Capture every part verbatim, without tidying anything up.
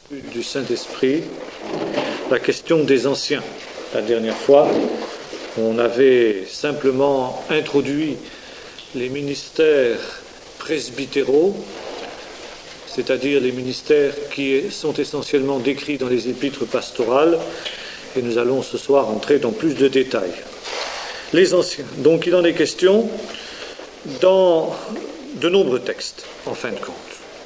du Saint-Esprit, la question des anciens. La dernière fois, on avait simplement introduit les ministères presbytéraux, c'est-à-dire les ministères qui sont essentiellement décrits dans les épîtres pastorales, et nous allons ce soir entrer dans plus de détails. Les anciens. Donc il en est question dans de nombreux textes, en fin de compte.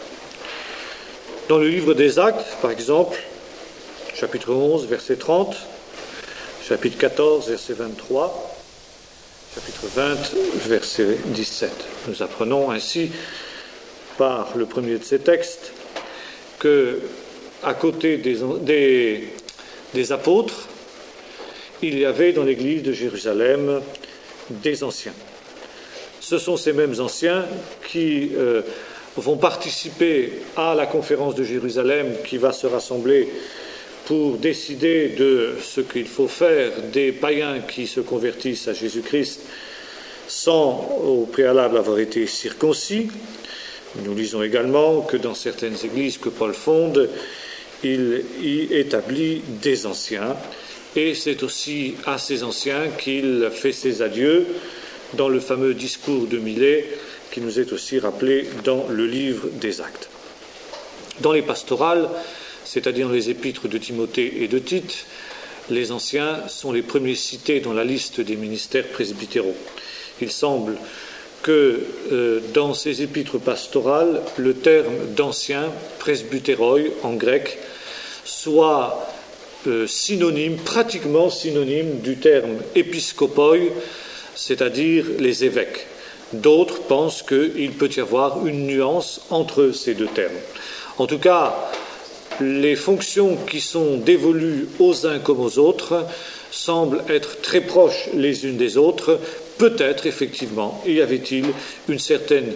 Dans le livre des Actes, par exemple, chapitre onze, verset trente, chapitre quatorze, verset vingt-trois, chapitre vingt, verset dix-sept. Nous apprenons ainsi, par le premier de ces textes, que, à côté des, des, des apôtres, il y avait dans l'église de Jérusalem des anciens. Ce sont ces mêmes anciens qui euh, vont participer à la conférence de Jérusalem qui va se rassembler pour décider de ce qu'il faut faire des païens qui se convertissent à Jésus-Christ sans au préalable avoir été circoncis. Nous lisons également que dans certaines églises que Paul fonde, il y établit des anciens, et c'est aussi à ces anciens qu'il fait ses adieux dans le fameux discours de Milet qui nous est aussi rappelé dans le livre des Actes. Dans les pastorales, c'est-à-dire dans les épîtres de Timothée et de Tite, les anciens sont les premiers cités dans la liste des ministères presbytéraux. Il semble que euh, dans ces épîtres pastorales, le terme d'ancien, presbytéroi en grec, soit euh, synonyme, pratiquement synonyme du terme épiscopoi, c'est-à-dire les évêques. D'autres pensent qu'il peut y avoir une nuance entre ces deux termes. En tout cas, les fonctions qui sont dévolues aux uns comme aux autres semblent être très proches les unes des autres. Peut-être, effectivement, y avait-il une certaine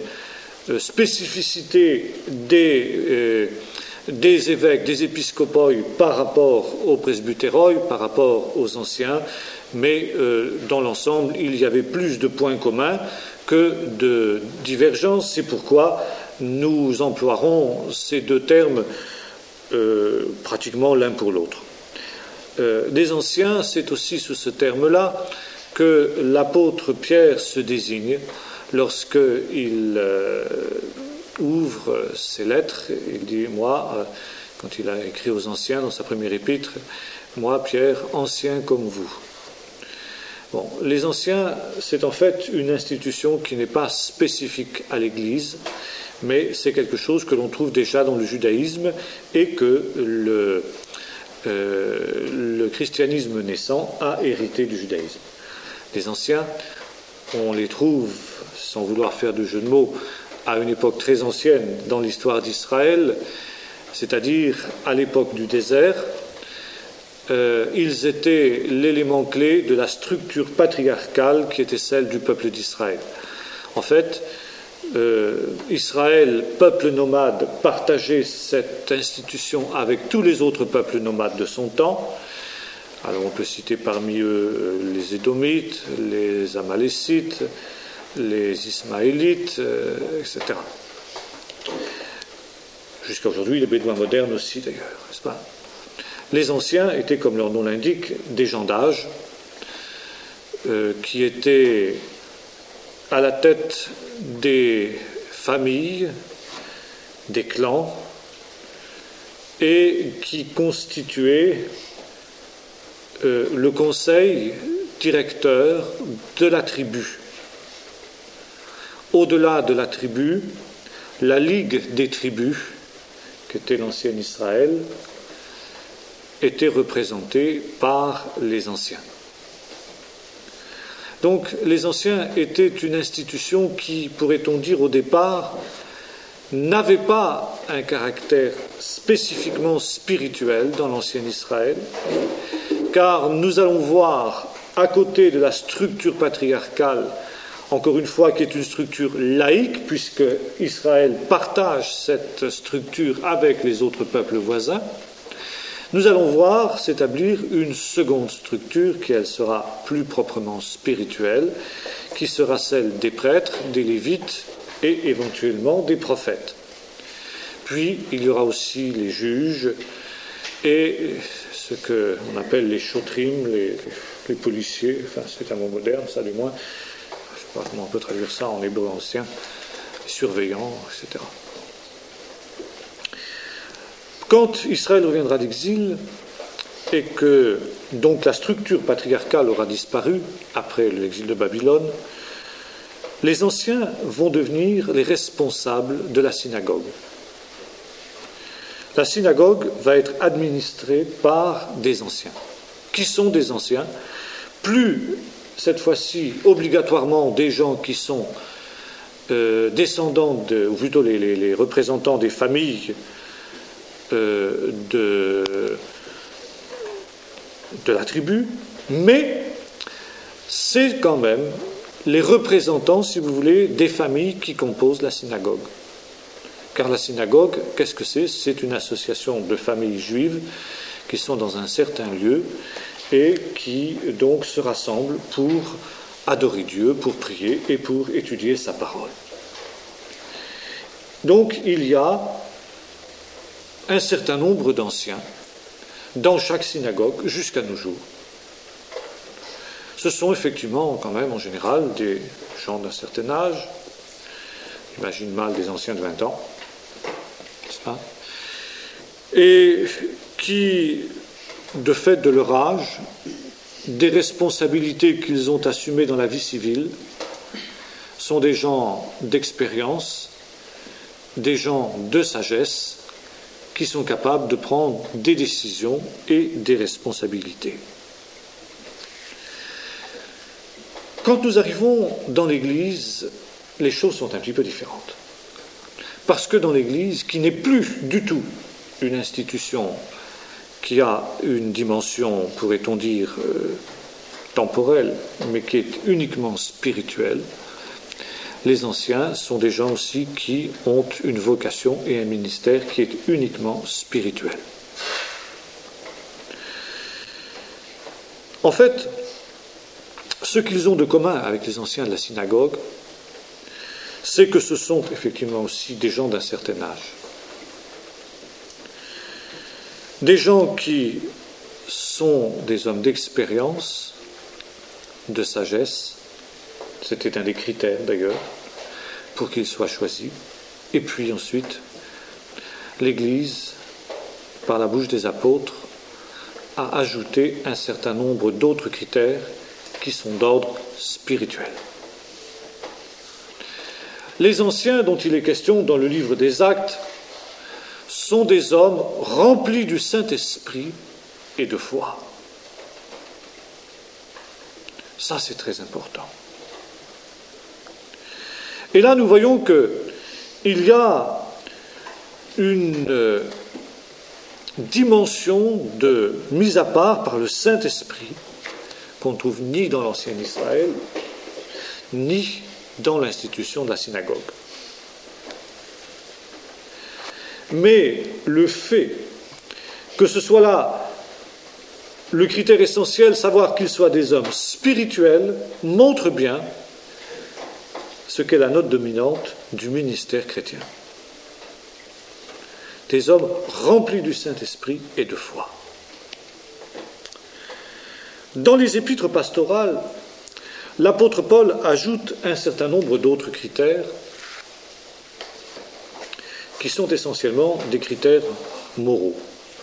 spécificité des, euh, des évêques, des épiscopoi par rapport aux presbytéroi, par rapport aux anciens, mais euh, dans l'ensemble, il y avait plus de points communs que de divergences. C'est pourquoi nous emploierons ces deux termes euh, pratiquement l'un pour l'autre. Euh, des anciens, c'est aussi sous ce terme-là que l'apôtre Pierre se désigne lorsqu'il euh, ouvre ses lettres. Il dit, moi, euh, quand il a écrit aux anciens dans sa première épître, moi, Pierre, ancien comme vous. Bon, les anciens, c'est en fait une institution qui n'est pas spécifique à l'Église, mais c'est quelque chose que l'on trouve déjà dans le judaïsme et que le, euh, le christianisme naissant a hérité du judaïsme. Les anciens, on les trouve, sans vouloir faire de jeu de mots, à une époque très ancienne dans l'histoire d'Israël, c'est-à-dire à l'époque du désert. Euh, ils étaient l'élément clé de la structure patriarcale qui était celle du peuple d'Israël. En fait, euh, Israël, peuple nomade, partageait cette institution avec tous les autres peuples nomades de son temps. Alors on peut citer parmi eux les Édomites, les Amalécites, les Ismaélites, euh, et cetera. Jusqu'à aujourd'hui, les Bédouins modernes aussi d'ailleurs, n'est-ce pas ? Les anciens étaient, comme leur nom l'indique, des gens d'âge euh, qui étaient à la tête des familles, des clans, et qui constituaient euh, le conseil directeur de la tribu. Au-delà de la tribu, la Ligue des tribus, qui était l'ancien Israël, était représentée par les anciens. Donc les anciens étaient une institution qui, pourrait-on dire au départ, n'avait pas un caractère spécifiquement spirituel dans l'ancien Israël, car nous allons voir, à côté de la structure patriarcale, encore une fois, qui est une structure laïque, puisque Israël partage cette structure avec les autres peuples voisins, nous allons voir s'établir une seconde structure qui, elle, sera plus proprement spirituelle, qui sera celle des prêtres, des lévites et éventuellement des prophètes. Puis, il y aura aussi les juges et ce qu'on appelle les chotrim, les, les policiers, enfin c'est un mot moderne, ça du moins, je ne sais pas comment on peut traduire ça en hébreu ancien, les surveillants, et cetera. Quand Israël reviendra d'exil, et que donc la structure patriarcale aura disparu après l'exil de Babylone, les anciens vont devenir les responsables de la synagogue. La synagogue va être administrée par des anciens. Qui sont des anciens? Plus, cette fois-ci, obligatoirement des gens qui sont euh, descendants, de, ou plutôt les, les, les représentants des familles euh, de, de la tribu, mais c'est quand même les représentants, si vous voulez, des familles qui composent la synagogue. Car la synagogue, qu'est-ce que c'est? C'est une association de familles juives qui sont dans un certain lieu et qui donc se rassemblent pour adorer Dieu, pour prier et pour étudier sa parole. Donc il y a un certain nombre d'anciens dans chaque synagogue jusqu'à nos jours. Ce sont effectivement quand même en général des gens d'un certain âge, j'imagine mal des anciens de vingt ans, n'est-ce pas, et qui, de fait de leur âge, des responsabilités qu'ils ont assumées dans la vie civile, sont des gens d'expérience, des gens de sagesse, qui sont capables de prendre des décisions et des responsabilités. Quand nous arrivons dans l'Église, les choses sont un petit peu différentes. Parce que dans l'Église, qui n'est plus du tout une institution qui a une dimension, pourrait-on dire, euh, temporelle, mais qui est uniquement spirituelle, les anciens sont des gens aussi qui ont une vocation et un ministère qui est uniquement spirituel. En fait, ce qu'ils ont de commun avec les anciens de la synagogue, c'est que ce sont effectivement aussi des gens d'un certain âge. Des gens qui sont des hommes d'expérience, de sagesse, c'était un des critères d'ailleurs, pour qu'ils soient choisis. Et puis ensuite, l'Église, par la bouche des apôtres, a ajouté un certain nombre d'autres critères qui sont d'ordre spirituel. Les anciens dont il est question dans le livre des Actes sont des hommes remplis du Saint-Esprit et de foi. Ça, c'est très important. Et là, nous voyons qu'il y a une euh, dimension de mise à part par le Saint-Esprit qu'on ne trouve ni dans l'ancien Israël, ni dans l'institution de la synagogue. Mais le fait que ce soit là le critère essentiel, savoir qu'ils soient des hommes spirituels, montre bien ce qu'est la note dominante du ministère chrétien. Des hommes remplis du Saint-Esprit et de foi. Dans les épîtres pastorales, l'apôtre Paul ajoute un certain nombre d'autres critères qui sont essentiellement des critères moraux.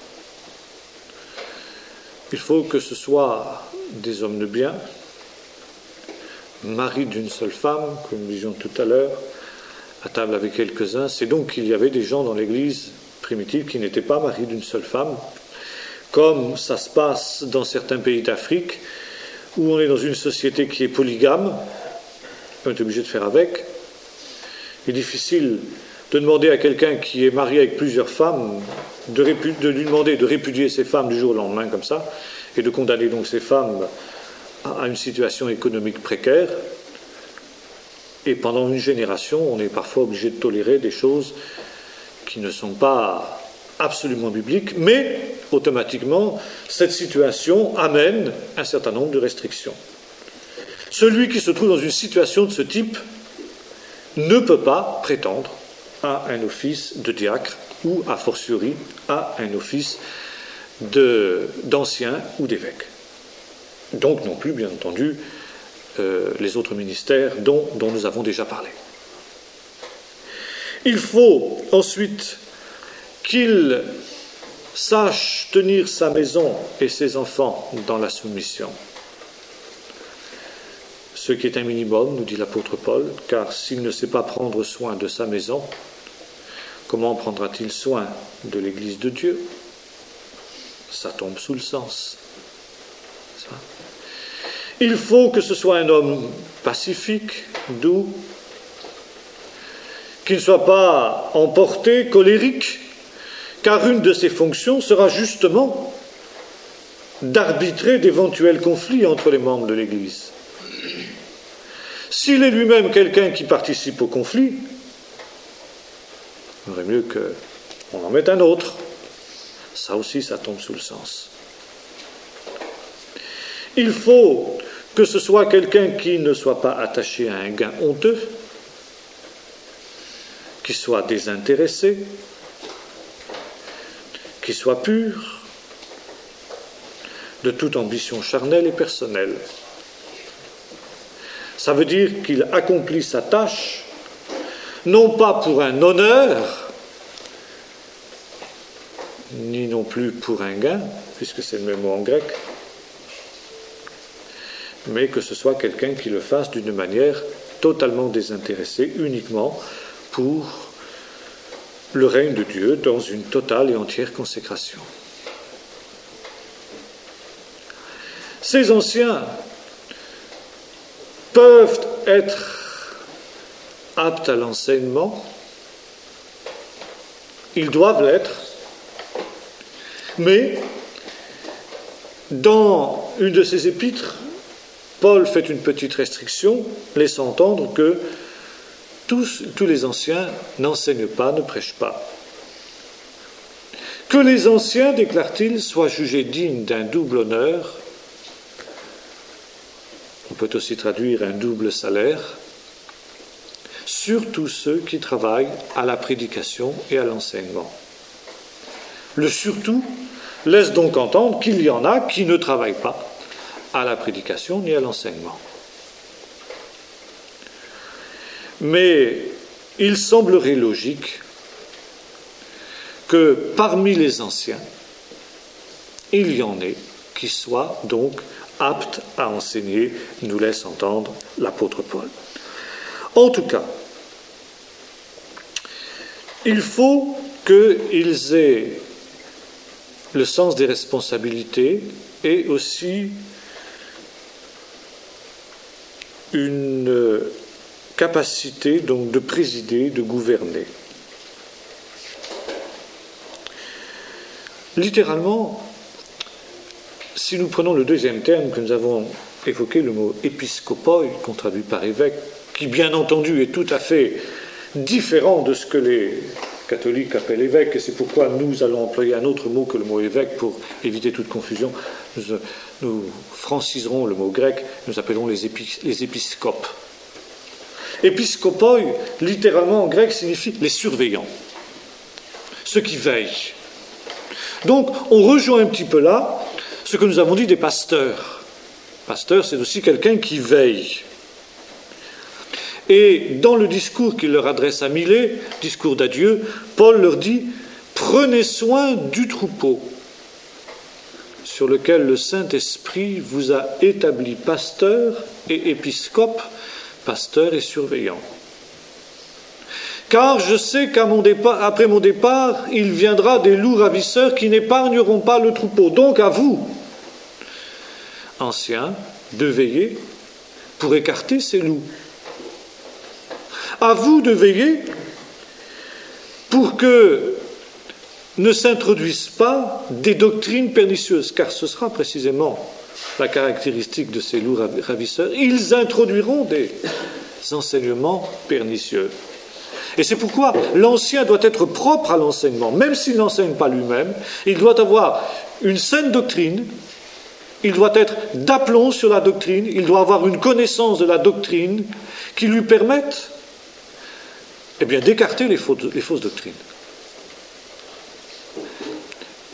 Il faut que ce soit des hommes de bien, mari d'une seule femme, comme nous disions tout à l'heure, à table avec quelques-uns. C'est donc qu'il y avait des gens dans l'Église primitive qui n'étaient pas maris d'une seule femme, comme ça se passe dans certains pays d'Afrique, où on est dans une société qui est polygame, on est obligé de faire avec. Il est difficile de demander à quelqu'un qui est marié avec plusieurs femmes, de, répu- de lui demander de répudier ses femmes du jour au lendemain comme ça, et de condamner donc ces femmes à une situation économique précaire. Et pendant une génération, on est parfois obligé de tolérer des choses qui ne sont pas absolument bibliques, mais automatiquement, cette situation amène un certain nombre de restrictions. Celui qui se trouve dans une situation de ce type ne peut pas prétendre à un office de diacre ou, a fortiori, à un office de, d'ancien ou d'évêque. Donc non plus, bien entendu, euh, les autres ministères dont, dont nous avons déjà parlé. Il faut ensuite qu'il sache tenir sa maison et ses enfants dans la soumission. Ce qui est un minimum, nous dit l'apôtre Paul, car s'il ne sait pas prendre soin de sa maison, comment prendra-t-il soin de l'Église de Dieu? Ça tombe sous le sens. Ça. Il faut que ce soit un homme pacifique, doux, qui ne soit pas emporté, colérique, car une de ses fonctions sera justement d'arbitrer d'éventuels conflits entre les membres de l'Église. S'il est lui-même quelqu'un qui participe au conflit, il vaudrait mieux qu'on en mette un autre. Ça aussi, ça tombe sous le sens. Il faut que ce soit quelqu'un qui ne soit pas attaché à un gain honteux, qui soit désintéressé, qui soit pur, de toute ambition charnelle et personnelle. Ça veut dire qu'il accomplit sa tâche, non pas pour un honneur, ni non plus pour un gain, puisque c'est le même mot en grec, mais que ce soit quelqu'un qui le fasse d'une manière totalement désintéressée, uniquement pour le règne de Dieu, dans une totale et entière consécration. Ces anciens peuvent être aptes à l'enseignement, ils doivent l'être, mais dans une de ses épîtres, Paul fait une petite restriction, laissant entendre que tous, tous les anciens n'enseignent pas, ne prêchent pas. Que les anciens, déclare-t-il, soient jugés dignes d'un double honneur, on peut aussi traduire un double salaire, surtout ceux qui travaillent à la prédication et à l'enseignement. Le surtout laisse donc entendre qu'il y en a qui ne travaillent pas à la prédication ni à l'enseignement. Mais il semblerait logique que parmi les anciens, il y en ait qui soient donc aptes à enseigner, nous laisse entendre l'apôtre Paul. En tout cas, il faut qu'ils aient le sens des responsabilités et aussi une capacité donc de présider, de gouverner. Littéralement, si nous prenons le deuxième terme que nous avons évoqué, le mot épiscopoi, qu'on traduit par évêque, qui bien entendu est tout à fait différent de ce que les catholiques appellent évêque, et c'est pourquoi nous allons employer un autre mot que le mot évêque pour éviter toute confusion. Nous, nous franciserons le mot grec, nous appellerons les, épi, les épiscopes. Épiscopoi, littéralement en grec, signifie les surveillants, ceux qui veillent. Donc, on rejoint un petit peu là ce que nous avons dit des pasteurs. Pasteur, c'est aussi quelqu'un qui veille. Et dans le discours qu'il leur adresse à Milet, discours d'adieu, Paul leur dit « Prenez soin du troupeau, sur lequel le Saint-Esprit vous a établi pasteur et épiscope, pasteur et surveillant. Car je sais qu'à mon départ, après mon départ, il viendra des loups ravisseurs qui n'épargneront pas le troupeau. Donc à vous, anciens, de veiller pour écarter ces loups. À vous de veiller pour que ne s'introduisent pas des doctrines pernicieuses, car ce sera précisément la caractéristique de ces loups ravisseurs. Ils introduiront des enseignements pernicieux. Et c'est pourquoi l'ancien doit être propre à l'enseignement. Même s'il n'enseigne pas lui-même, il doit avoir une saine doctrine, il doit être d'aplomb sur la doctrine, il doit avoir une connaissance de la doctrine qui lui permette eh bien, d'écarter les fausses, les fausses doctrines.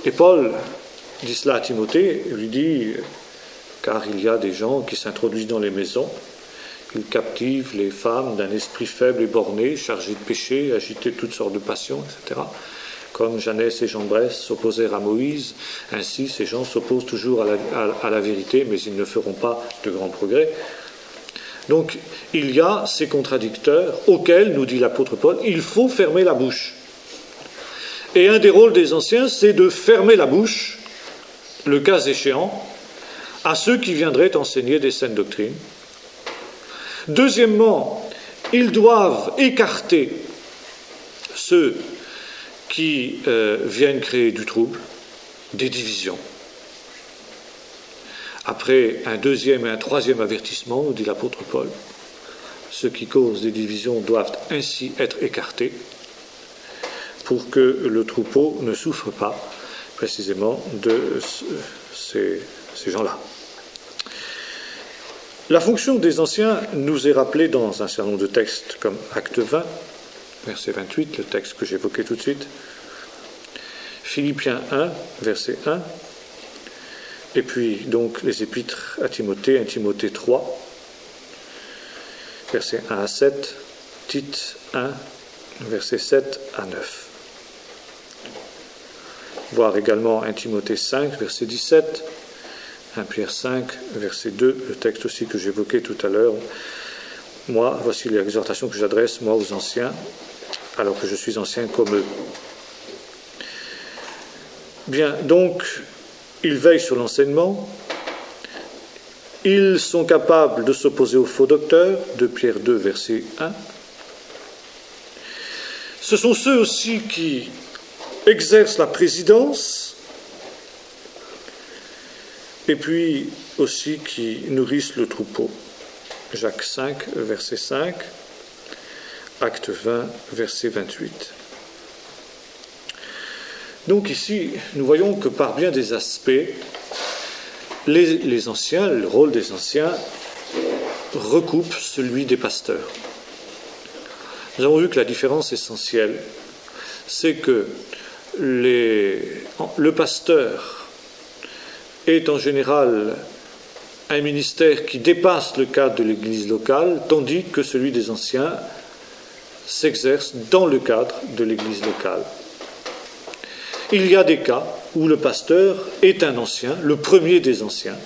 Et Paul dit cela à Timothée, il lui dit, car il y a des gens qui s'introduisent dans les maisons, ils captivent les femmes d'un esprit faible et borné, chargé de péché, agité de toutes sortes de passions, et cetera. Comme Janès et Jambres s'opposèrent à Moïse, ainsi ces gens s'opposent toujours à la, à, à la vérité, mais ils ne feront pas de grands progrès. Donc il y a ces contradicteurs auxquels, nous dit l'apôtre Paul, il faut fermer la bouche. Et un des rôles des anciens, c'est de fermer la bouche, le cas échéant, à ceux qui viendraient enseigner des saines doctrines. Deuxièmement, ils doivent écarter ceux qui euh, viennent créer du trouble, des divisions. Après un deuxième et un troisième avertissement, nous dit l'apôtre Paul, ceux qui causent des divisions doivent ainsi être écartés pour que le troupeau ne souffre pas précisément de ces, ces gens-là. La fonction des anciens nous est rappelée dans un certain nombre de textes comme Acte vingt, verset vingt-huit, le texte que j'évoquais tout de suite, Philippiens un, verset un, et puis donc les épîtres à Timothée, un Timothée trois, versets un à sept, Tite un, versets sept à neuf. Voir également un Timothée cinq, verset dix-sept, un Pierre cinq, verset deux, le texte aussi que j'évoquais tout à l'heure. Moi, voici l'exhortation que j'adresse, moi, aux anciens, alors que je suis ancien comme eux. Bien, donc, ils veillent sur l'enseignement, ils sont capables de s'opposer aux faux docteurs, de Pierre deux, verset un. Ce sont ceux aussi qui exercent la présidence, et puis aussi qui nourrissent le troupeau. Jacques cinq, verset cinq, Acte vingt, verset vingt-huit. Donc ici, nous voyons que par bien des aspects, les, les anciens, le rôle des anciens, recoupe celui des pasteurs. Nous avons vu que la différence essentielle, c'est que les, le pasteur est en général un ministère qui dépasse le cadre de l'Église locale, tandis que celui des anciens s'exerce dans le cadre de l'Église locale. Il y a des cas où le pasteur est un ancien, le premier des anciens,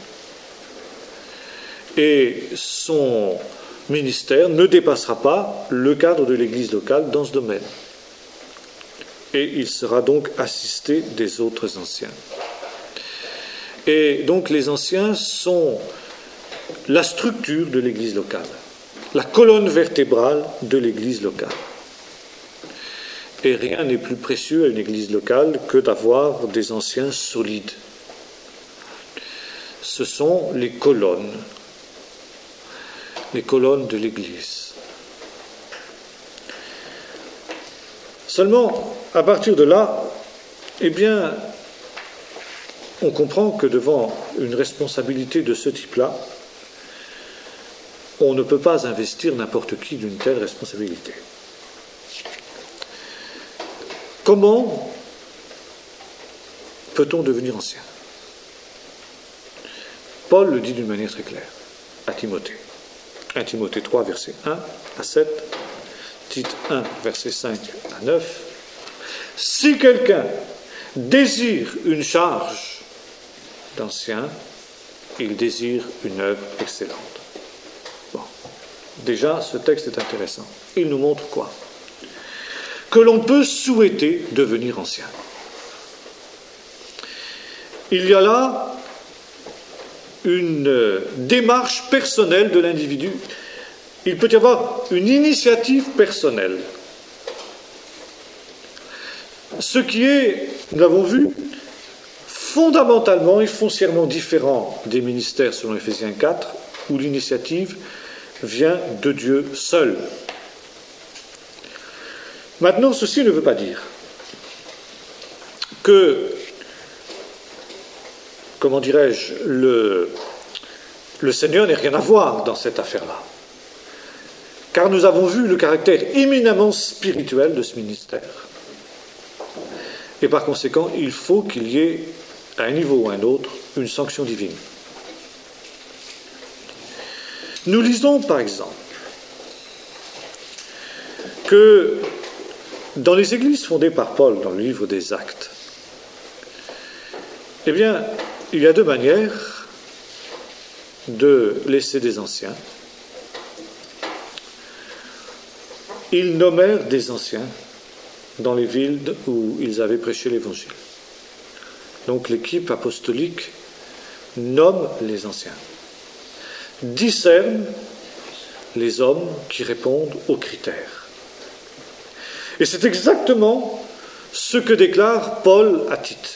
et son ministère ne dépassera pas le cadre de l'Église locale dans ce domaine. Et il sera donc assisté des autres anciens. Et donc les anciens sont la structure de l'Église locale, la colonne vertébrale de l'Église locale. Et rien n'est plus précieux à une Église locale que d'avoir des anciens solides. Ce sont les colonnes, les colonnes de l'Église. Seulement, à partir de là, eh bien, on comprend que devant une responsabilité de ce type-là, on ne peut pas investir n'importe qui d'une telle responsabilité. Comment peut-on devenir ancien ? Paul le dit d'une manière très claire à Timothée. un Timothée trois, versets un à sept, Tite un, versets cinq à neuf. Si quelqu'un désire une charge d'ancien, il désire une œuvre excellente. Bon. Déjà, ce texte est intéressant. Il nous montre quoi ? Que l'on peut souhaiter devenir ancien. Il y a là une démarche personnelle de l'individu. Il peut y avoir une initiative personnelle. Ce qui est, nous l'avons vu, fondamentalement et foncièrement différent des ministères selon Éphésiens quatre, où l'initiative vient de Dieu seul. Maintenant, ceci ne veut pas dire que, comment dirais-je, le, le Seigneur n'ait rien à voir dans cette affaire-là. Car nous avons vu le caractère éminemment spirituel de ce ministère. Et par conséquent, il faut qu'il y ait, à un niveau ou à un autre, une sanction divine. Nous lisons, par exemple, que dans les églises fondées par Paul, dans le livre des Actes, eh bien, il y a deux manières de laisser des anciens. Ils nommèrent des anciens dans les villes où ils avaient prêché l'Évangile. Donc l'équipe apostolique nomme les anciens, discerne les hommes qui répondent aux critères. Et c'est exactement ce que déclare Paul à Tite.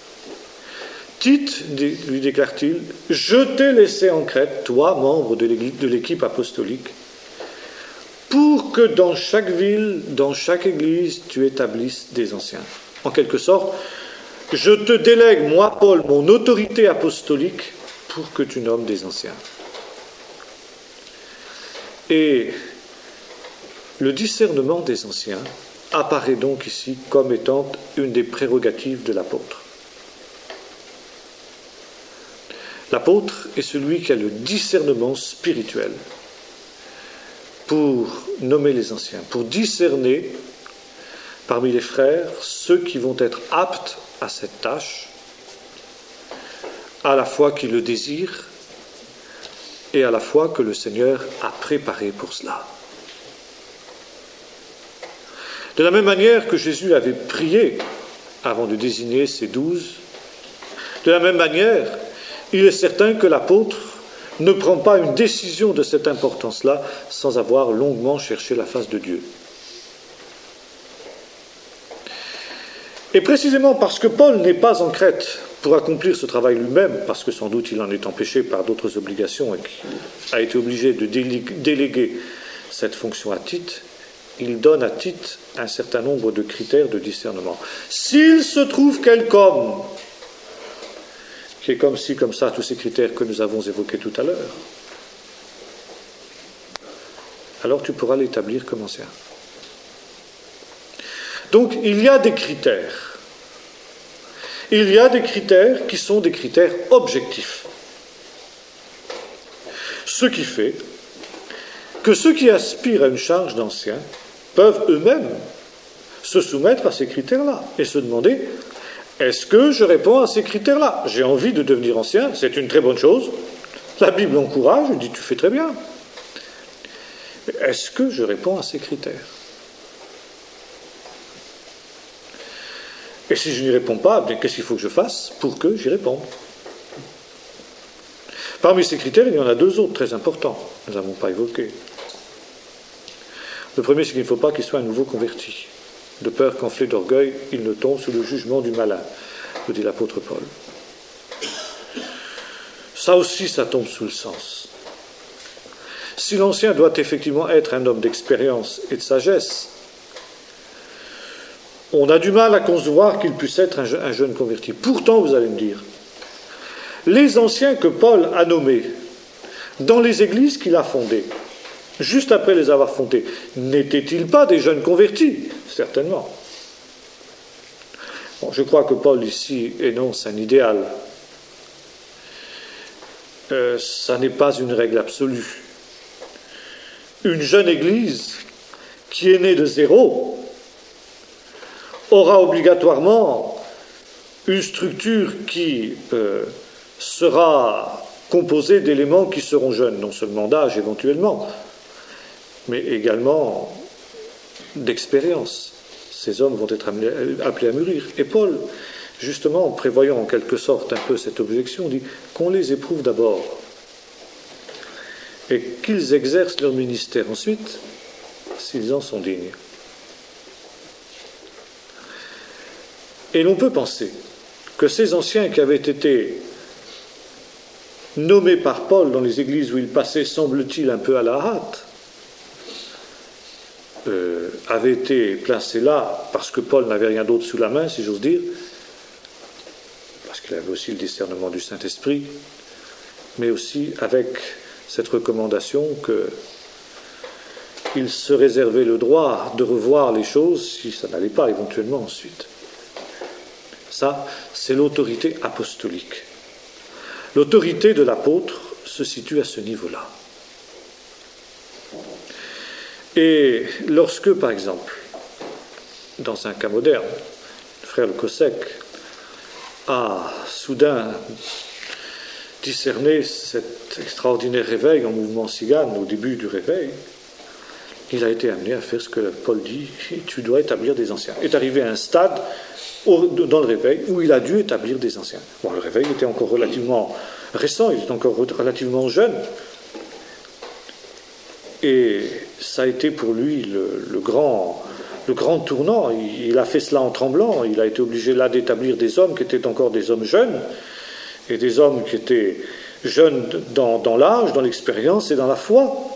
Tite, lui déclare-t-il, « Je t'ai laissé en Crète, toi, membre de l'équipe apostolique, pour que dans chaque ville, dans chaque église, tu établisses des anciens. » En quelque sorte, je te délègue, moi, Paul, mon autorité apostolique, pour que tu nommes des anciens. Et le discernement des anciens apparaît donc ici comme étant une des prérogatives de l'apôtre. L'apôtre est celui qui a le discernement spirituel pour nommer les anciens, pour discerner parmi les frères ceux qui vont être aptes à cette tâche, à la fois qui le désirent et à la fois que le Seigneur a préparé pour cela. De la même manière que Jésus avait prié avant de désigner ses douze, de la même manière, il est certain que l'apôtre ne prend pas une décision de cette importance-là sans avoir longuement cherché la face de Dieu. Et précisément parce que Paul n'est pas en Crète pour accomplir ce travail lui-même, parce que sans doute il en est empêché par d'autres obligations et qu'il a été obligé de déléguer cette fonction à Tite, il donne à Tite un certain nombre de critères de discernement. S'il se trouve quelque homme qui est comme ci, comme ça, tous ces critères que nous avons évoqués tout à l'heure, alors tu pourras l'établir comme ancien. Donc, il y a des critères. Il y a des critères qui sont des critères objectifs. Ce qui fait que ceux qui aspirent à une charge d'ancien peuvent eux-mêmes se soumettre à ces critères-là et se demander: est-ce que je réponds à ces critères-là? J'ai envie de devenir ancien, c'est une très bonne chose. La Bible encourage, elle dit tu fais très bien. Est-ce que je réponds à ces critères? Et si je n'y réponds pas, bien, qu'est-ce qu'il faut que je fasse pour que j'y réponde? Parmi ces critères, il y en a deux autres très importants, nous n'avons pas évoqués. Le premier, c'est qu'il ne faut pas qu'il soit un nouveau converti. De peur qu'enflé d'orgueil, il ne tombe sous le jugement du malin, nous dit l'apôtre Paul. Ça aussi, ça tombe sous le sens. Si l'ancien doit effectivement être un homme d'expérience et de sagesse, on a du mal à concevoir qu'il puisse être un jeune converti. Pourtant, vous allez me dire, les anciens que Paul a nommés dans les églises qu'il a fondées, juste après les avoir fondées, n'étaient-ils pas des jeunes convertis? Certainement. Bon, je crois que Paul ici énonce un idéal. Euh, ça n'est pas une règle absolue. Une jeune église qui est née de zéro aura obligatoirement une structure qui euh, sera composée d'éléments qui seront jeunes, non seulement d'âge éventuellement, mais également d'expérience. Ces hommes vont être appelés à mûrir. Et Paul, justement, en prévoyant en quelque sorte un peu cette objection, dit qu'on les éprouve d'abord et qu'ils exercent leur ministère ensuite s'ils en sont dignes. Et l'on peut penser que ces anciens qui avaient été nommés par Paul dans les églises où il passait, semble-t-il, un peu à la hâte, euh, avaient été placés là parce que Paul n'avait rien d'autre sous la main, si j'ose dire, parce qu'il avait aussi le discernement du Saint-Esprit, mais aussi avec cette recommandation qu'il se réservait le droit de revoir les choses si ça n'allait pas éventuellement ensuite. Ça, c'est l'autorité apostolique. L'autorité de l'apôtre se situe à ce niveau-là. Et lorsque, par exemple, dans un cas moderne, le frère Le Cossec a soudain discerné cet extraordinaire réveil en mouvement cigane au début du réveil, il a été amené à faire ce que Paul dit, tu dois établir des anciens. Il est arrivé à un stade dans le réveil où il a dû établir des anciens. Bon, le réveil était encore relativement récent, il était encore relativement jeune. Et ça a été pour lui le, le, grand, le grand tournant. Il, il a fait cela en tremblant. Il a été obligé là d'établir des hommes qui étaient encore des hommes jeunes, et des hommes qui étaient jeunes dans, dans l'âge, dans l'expérience et dans la foi.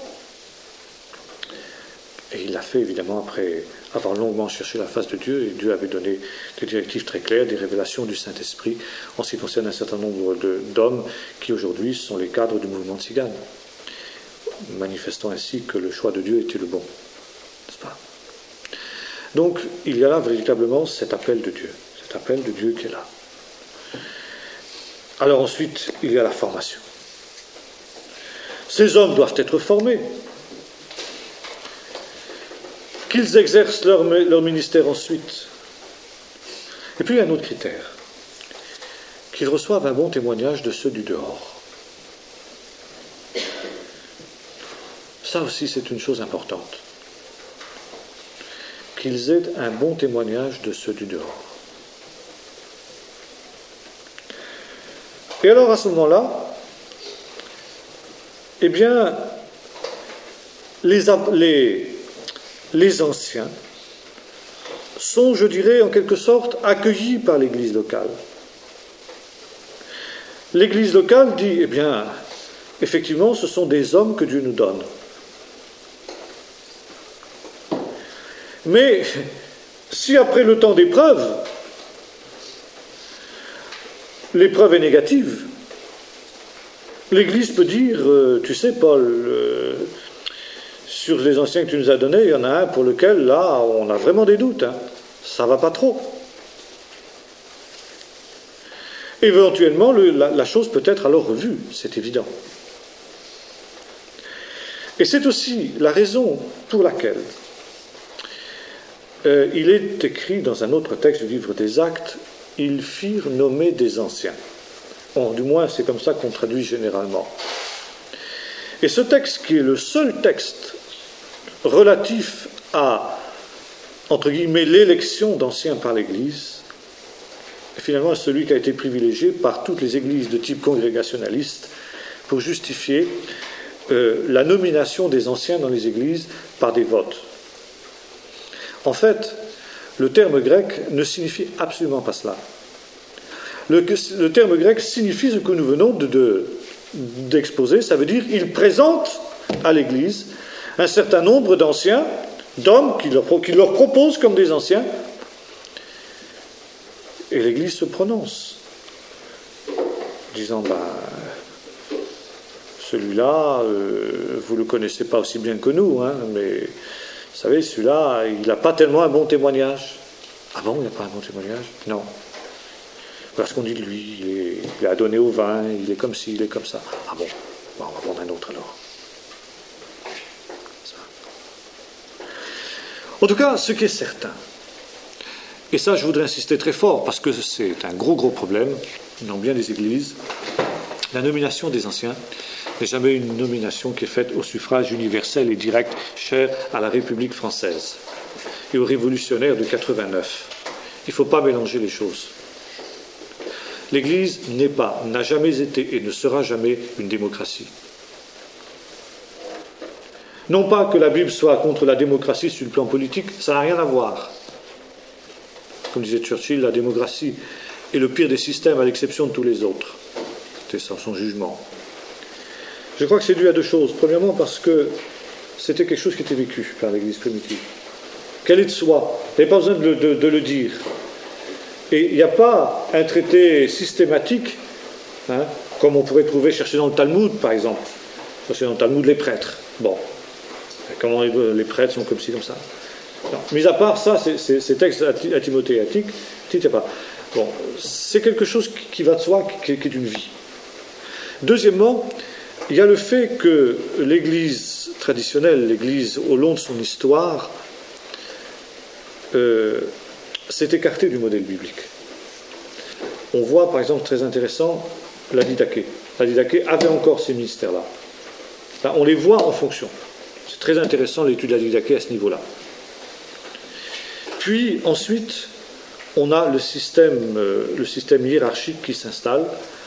Et il l'a fait évidemment après avoir longuement cherché la face de Dieu, et Dieu avait donné des directives très claires, des révélations du Saint-Esprit en ce qui concerne un certain nombre de, d'hommes qui aujourd'hui sont les cadres du mouvement tzigane, manifestant ainsi que le choix de Dieu était le bon, n'est-ce pas? Donc il y a là véritablement cet appel de Dieu, cet appel de Dieu qui est là. Alors ensuite, il y a la formation. Ces hommes doivent être formés, qu'ils exercent leur, leur ministère ensuite. Et puis il y a un autre critère, qu'ils reçoivent un bon témoignage de ceux du dehors. Ça aussi, c'est une chose importante. Qu'ils aient un bon témoignage de ceux du dehors. Et alors, à ce moment-là, eh bien, les, les, les anciens sont, je dirais, en quelque sorte, accueillis par l'Église locale. L'Église locale dit, eh bien, effectivement, ce sont des hommes que Dieu nous donne. Mais si après le temps d'épreuve, l'épreuve est négative, l'Église peut dire, euh, tu sais Paul, euh, sur les anciens que tu nous as donnés, il y en a un pour lequel, là, on a vraiment des doutes, hein, ça ne va pas trop. Éventuellement, le, la, la chose peut être alors revue, c'est évident. Et c'est aussi la raison pour laquelle Euh, il est écrit dans un autre texte du livre des Actes, ils firent nommer des anciens. Bon, du moins, c'est comme ça qu'on traduit généralement. Et ce texte, qui est le seul texte relatif à, entre guillemets, l'élection d'anciens par l'Église, est finalement celui qui a été privilégié par toutes les églises de type congrégationaliste pour justifier euh, la nomination des anciens dans les églises par des votes. En fait, le terme grec ne signifie absolument pas cela. Le, le terme grec signifie ce que nous venons de, de, d'exposer, ça veut dire il présente à l'Église un certain nombre d'anciens, d'hommes qui leur, qui leur proposent comme des anciens, et l'Église se prononce, disant, ben, celui-là, euh, vous ne le connaissez pas aussi bien que nous, hein, mais... Vous savez, celui-là, il n'a pas tellement un bon témoignage. Ah bon, il n'a pas un bon témoignage? Non. Voilà ce qu'on dit de lui. Il est, il est adonné au vin, il est comme ci, il est comme ça. Ah bon, bon, on va prendre un autre alors. Ça. En tout cas, ce qui est certain, et ça je voudrais insister très fort, parce que c'est un gros, gros problème dans bien des églises, la nomination des anciens n'est jamais une nomination qui est faite au suffrage universel et direct, cher à la République française et aux révolutionnaires de quatre-vingt-neuf. Il ne faut pas mélanger les choses. L'Église n'est pas, n'a jamais été et ne sera jamais une démocratie. Non pas que la Bible soit contre la démocratie sur le plan politique, ça n'a rien à voir. Comme disait Churchill, la démocratie est le pire des systèmes à l'exception de tous les autres. C'était ça son jugement. Je crois que c'est dû à deux choses. Premièrement, parce que c'était quelque chose qui était vécu par l'Église primitive. Qu'elle est de soi. Il n'y a pas besoin de, de, de le dire. Et il n'y a pas un traité systématique, hein, comme on pourrait trouver chercher dans le Talmud, par exemple. Chercher dans le Talmud les prêtres. Bon. Comment les prêtres sont comme ci, comme ça. Non. Mis à part ça, ces, ces, ces textes atimothéatiques, il n'y a pas. Bon, c'est quelque chose qui va de soi, qui est d'une vie. Deuxièmement, il y a le fait que l'Église traditionnelle, l'Église au long de son histoire, euh, s'est écartée du modèle biblique. On voit, par exemple, très intéressant, la Didaché. La Didaché avait encore ces ministères-là. Là, on les voit en fonction. C'est très intéressant l'étude de la Didaché à ce niveau-là. Puis, ensuite, on a le système, euh, le système hiérarchique qui s'installe.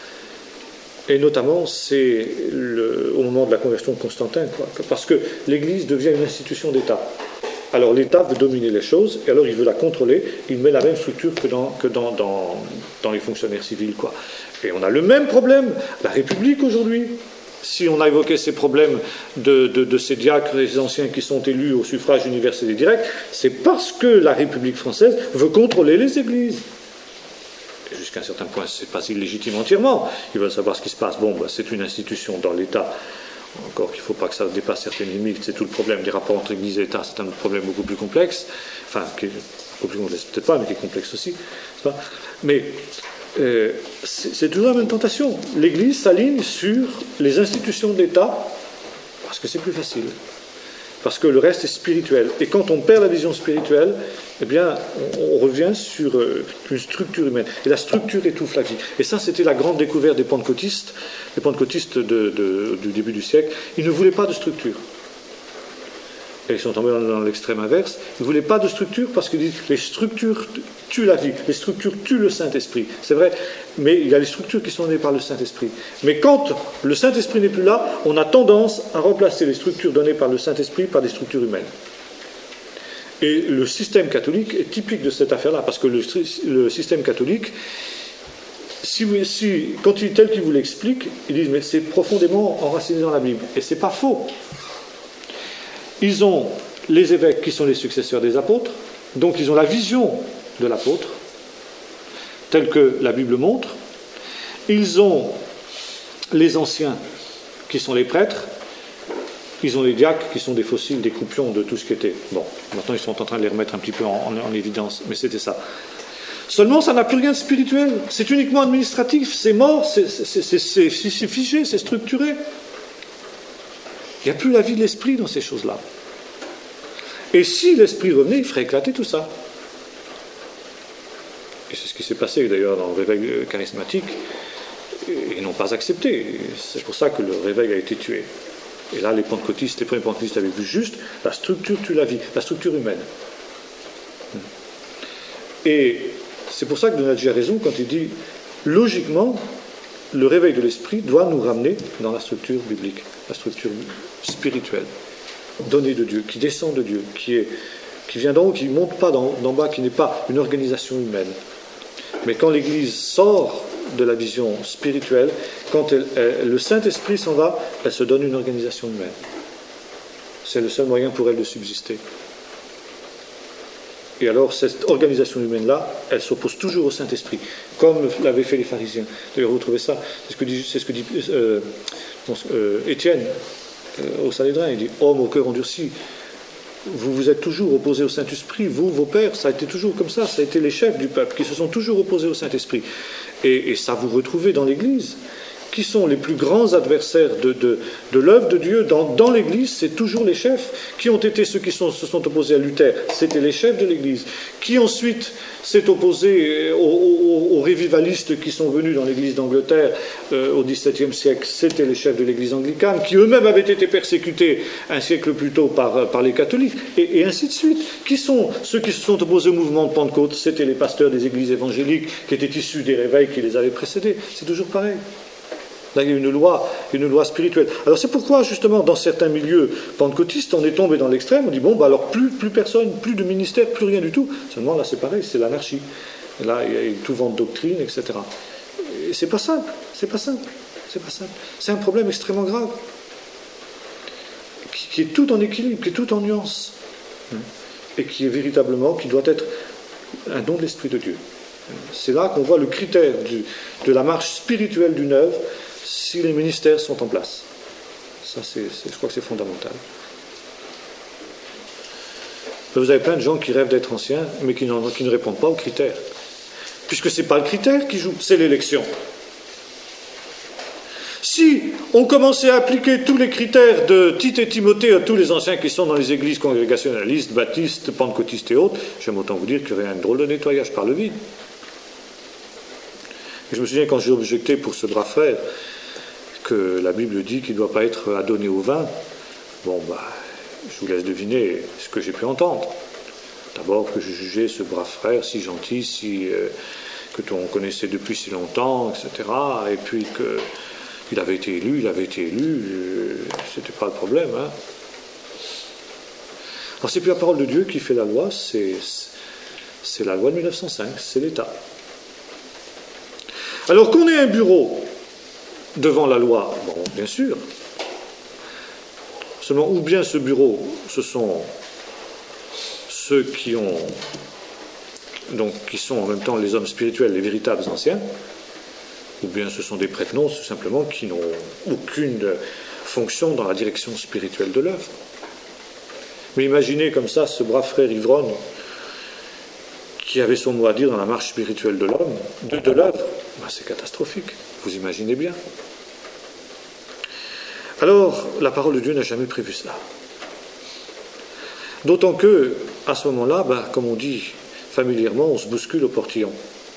Et notamment, c'est le, au moment de la conversion de Constantin, quoi, parce que l'Église devient une institution d'État. Alors l'État veut dominer les choses, et alors il veut la contrôler, il met la même structure que dans, que dans, dans, dans les fonctionnaires civils, quoi. Et on a le même problème, la République aujourd'hui. Si on a évoqué ces problèmes de, de, de ces diacres et ces anciens qui sont élus au suffrage universel et direct, c'est parce que la République française veut contrôler les églises. Jusqu'à un certain point, c'est pas illégitime entièrement. Ils veulent savoir ce qui se passe. Bon, bah, c'est une institution dans l'État. Encore qu'il ne faut pas que ça dépasse certaines limites. C'est tout le problème des rapports entre Église et État. C'est un problème beaucoup plus complexe. Enfin, qui est beaucoup plus complexe, peut-être pas, mais qui est complexe aussi. Pas mais euh, c'est, c'est toujours la même tentation. L'Église s'aligne sur les institutions de l'État parce que c'est plus facile. Parce que le reste est spirituel. Et quand on perd la vision spirituelle, eh bien, on, on revient sur euh, une structure humaine. Et la structure étouffe la vie. Et ça, c'était la grande découverte des pentecôtistes, les pentecôtistes de, de, du début du siècle. Ils ne voulaient pas de structure. Et ils sont tombés dans, dans l'extrême inverse. Ils ne voulaient pas de structure parce qu'ils disent les structures tuent la vie, les structures tuent le Saint-Esprit. C'est vrai, mais il y a les structures qui sont données par le Saint-Esprit. Mais quand le Saint-Esprit n'est plus là, on a tendance à remplacer les structures données par le Saint-Esprit par des structures humaines. Et le système catholique est typique de cette affaire-là, parce que le, le système catholique, si, si, quand il, tel qu'il vous l'explique, ils disent mais c'est profondément enraciné dans la Bible. Et c'est pas faux. Ils ont les évêques qui sont les successeurs des apôtres, donc ils ont la vision de l'apôtre, telle que la Bible montre. Ils ont les anciens qui sont les prêtres, ils ont les diacres qui sont des fossiles, des croupions de tout ce qui était. Bon, maintenant ils sont en train de les remettre un petit peu en, en, en évidence, mais c'était ça. Seulement, ça n'a plus rien de spirituel, c'est uniquement administratif, c'est mort, c'est, c'est, c'est, c'est, c'est figé, c'est structuré. Il n'y a plus la vie de l'esprit dans ces choses-là. Et si l'esprit revenait, il ferait éclater tout ça. Et c'est ce qui s'est passé d'ailleurs dans le réveil charismatique. Ils n'ont pas accepté. C'est pour ça que le réveil a été tué. Et là, les pentecôtistes, les premiers pentecôtistes avaient vu juste la structure tue la vie, la structure humaine. Et c'est pour ça que Donat G a raison quand il dit logiquement, le réveil de l'esprit doit nous ramener dans la structure biblique, la structure spirituelle, donnée de Dieu, qui descend de Dieu, qui, est, qui vient d'en haut, qui ne monte pas d'en, d'en bas, qui n'est pas une organisation humaine. Mais quand l'Église sort de la vision spirituelle, quand elle, elle, le Saint-Esprit s'en va, elle se donne une organisation humaine. C'est le seul moyen pour elle de subsister. Et alors, cette organisation humaine-là, elle s'oppose toujours au Saint-Esprit, comme l'avaient fait les pharisiens. D'ailleurs, vous trouvez ça, c'est ce que dit, c'est ce que dit euh, euh, Étienne euh, au Sanhédrin. Il dit « Homme au cœur endurci, vous vous êtes toujours opposés au Saint-Esprit, vous, vos pères, ça a été toujours comme ça, ça a été les chefs du peuple qui se sont toujours opposés au Saint-Esprit. Et, et ça vous retrouvez dans l'Église. Qui sont les plus grands adversaires de, de, de l'œuvre de Dieu dans, dans l'Église, c'est toujours les chefs. Qui ont été ceux qui sont, se sont opposés à Luther? C'était les chefs de l'Église. Qui ensuite s'est opposé aux, aux, aux révivalistes qui sont venus dans l'Église d'Angleterre euh, au dix-septième siècle? C'était les chefs de l'Église anglicane, qui eux-mêmes avaient été persécutés un siècle plus tôt par, par les catholiques, et, et ainsi de suite. Qui sont ceux qui se sont opposés au mouvement de Pentecôte? C'était les pasteurs des églises évangéliques qui étaient issus des réveils qui les avaient précédés. C'est toujours pareil. Là, il y a une loi, une loi spirituelle. Alors c'est pourquoi, justement, dans certains milieux pentecôtistes, on est tombé dans l'extrême, on dit, bon, bah alors plus, plus personne, plus de ministère, plus rien du tout. Seulement, là, c'est pareil, c'est l'anarchie. Et là, il y a tout vent de doctrine, et cetera. Et c'est pas simple, c'est pas simple, c'est pas simple. C'est un problème extrêmement grave, qui, qui est tout en équilibre, qui est tout en nuance, et qui est véritablement, qui doit être un don de l'Esprit de Dieu. C'est là qu'on voit le critère du, de la marche spirituelle d'une œuvre, si les ministères sont en place. Ça, c'est, c'est, je crois que c'est fondamental. Vous avez plein de gens qui rêvent d'être anciens, mais qui, qui ne répondent pas aux critères. puisque ce n'est pas le critère qui joue, c'est l'élection. Si on commençait à appliquer tous les critères de Tite et Timothée à tous les anciens qui sont dans les églises congrégationalistes, baptistes, pentecôtistes et autres, j'aime autant vous dire qu'il y aurait un drôle de nettoyage par le vide. Et je me souviens quand j'ai objecté pour ce brave frère que la Bible dit qu'il ne doit pas être adonné au vin, bon, bah, je vous laisse deviner ce que j'ai pu entendre. D'abord que je jugeais ce brave frère si gentil, si, euh, que on connaissait depuis si longtemps, et cetera. Et puis que il avait été élu, il avait été élu, euh, c'était pas le problème. Hein. Alors c'est plus la parole de Dieu qui fait la loi, c'est, c'est la loi de mille neuf cent cinq, c'est l'État. Alors qu'on ait un bureau devant la loi, bon, bien sûr. Seulement, ou bien ce bureau, ce sont ceux qui ont, donc qui sont en même temps les hommes spirituels, les véritables anciens, ou bien ce sont des prêtres non, tout simplement, qui n'ont aucune fonction dans la direction spirituelle de l'œuvre. Mais imaginez comme ça ce brave frère ivrogne qui avait son mot à dire dans la marche spirituelle de l'homme, de, de l'œuvre, ben, c'est catastrophique, vous imaginez bien. Alors, la parole de Dieu n'a jamais prévu cela. D'autant que, à ce moment-là, ben, comme on dit familièrement, on se bouscule au portillon.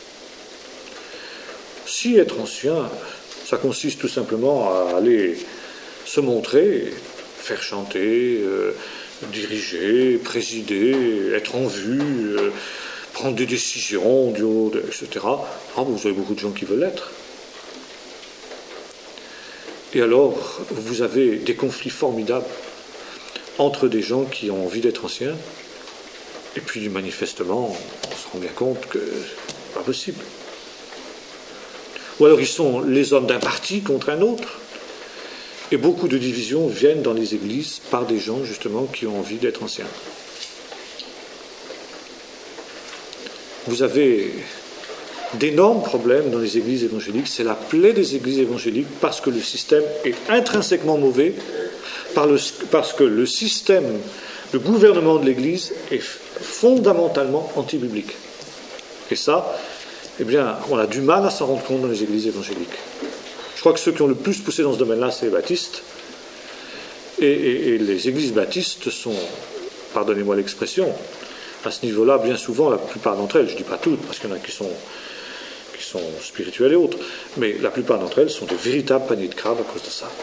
Si être ancien, ça consiste tout simplement à aller se montrer, faire chanter, euh, diriger, présider, être en vue, euh, prendre des décisions, du haut, et cetera. Ah, vous avez beaucoup de gens qui veulent l'être. Et alors, vous avez des conflits formidables entre des gens qui ont envie d'être anciens, et puis manifestement, on se rend bien compte que c'est pas possible. Ou alors ils sont les hommes d'un parti contre un autre, et beaucoup de divisions viennent dans les églises par des gens justement qui ont envie d'être anciens. Vous avez d'énormes problèmes dans les églises évangéliques, c'est la plaie des églises évangéliques parce que le système est intrinsèquement mauvais, par le, parce que le système, le gouvernement de l'église est fondamentalement anti-biblique. Et ça, eh bien, on a du mal à s'en rendre compte dans les églises évangéliques. Je crois que ceux qui ont le plus poussé dans ce domaine-là, c'est les baptistes. Et, et, et les églises baptistes sont, pardonnez-moi l'expression, à ce niveau-là, bien souvent, la plupart d'entre elles, je ne dis pas toutes, parce qu'il y en a qui sont, qui sont spirituelles et autres, mais la plupart d'entre elles sont des véritables paniers de crabes à cause de ça.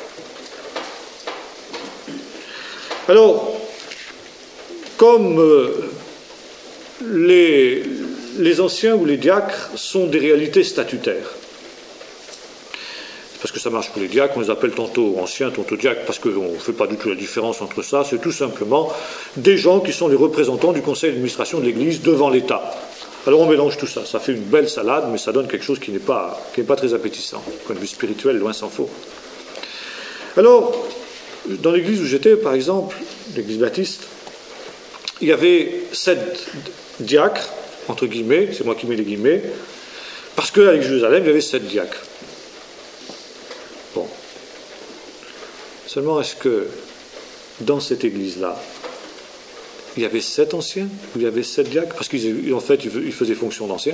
Alors, comme euh, les, les anciens ou les diacres sont des réalités statutaires, parce que ça marche pour les diacres, on les appelle tantôt anciens, tantôt diacres, parce qu'on ne fait pas du tout la différence entre ça, c'est tout simplement des gens qui sont les représentants du conseil d'administration de l'Église devant l'État. Alors on mélange tout ça, ça fait une belle salade, mais ça donne quelque chose qui n'est pas, qui n'est pas très appétissant, du point de vue spirituel, loin s'en faut. Alors, dans l'église où j'étais, par exemple, l'église baptiste, il y avait sept diacres, entre guillemets, c'est moi qui mets les guillemets, parce qu'à Jérusalem, il y avait sept diacres. Bon. Seulement, est-ce que dans cette église-là, il y avait sept anciens, ou il y avait sept diacres, parce qu'en fait, ils faisaient fonction d'anciens.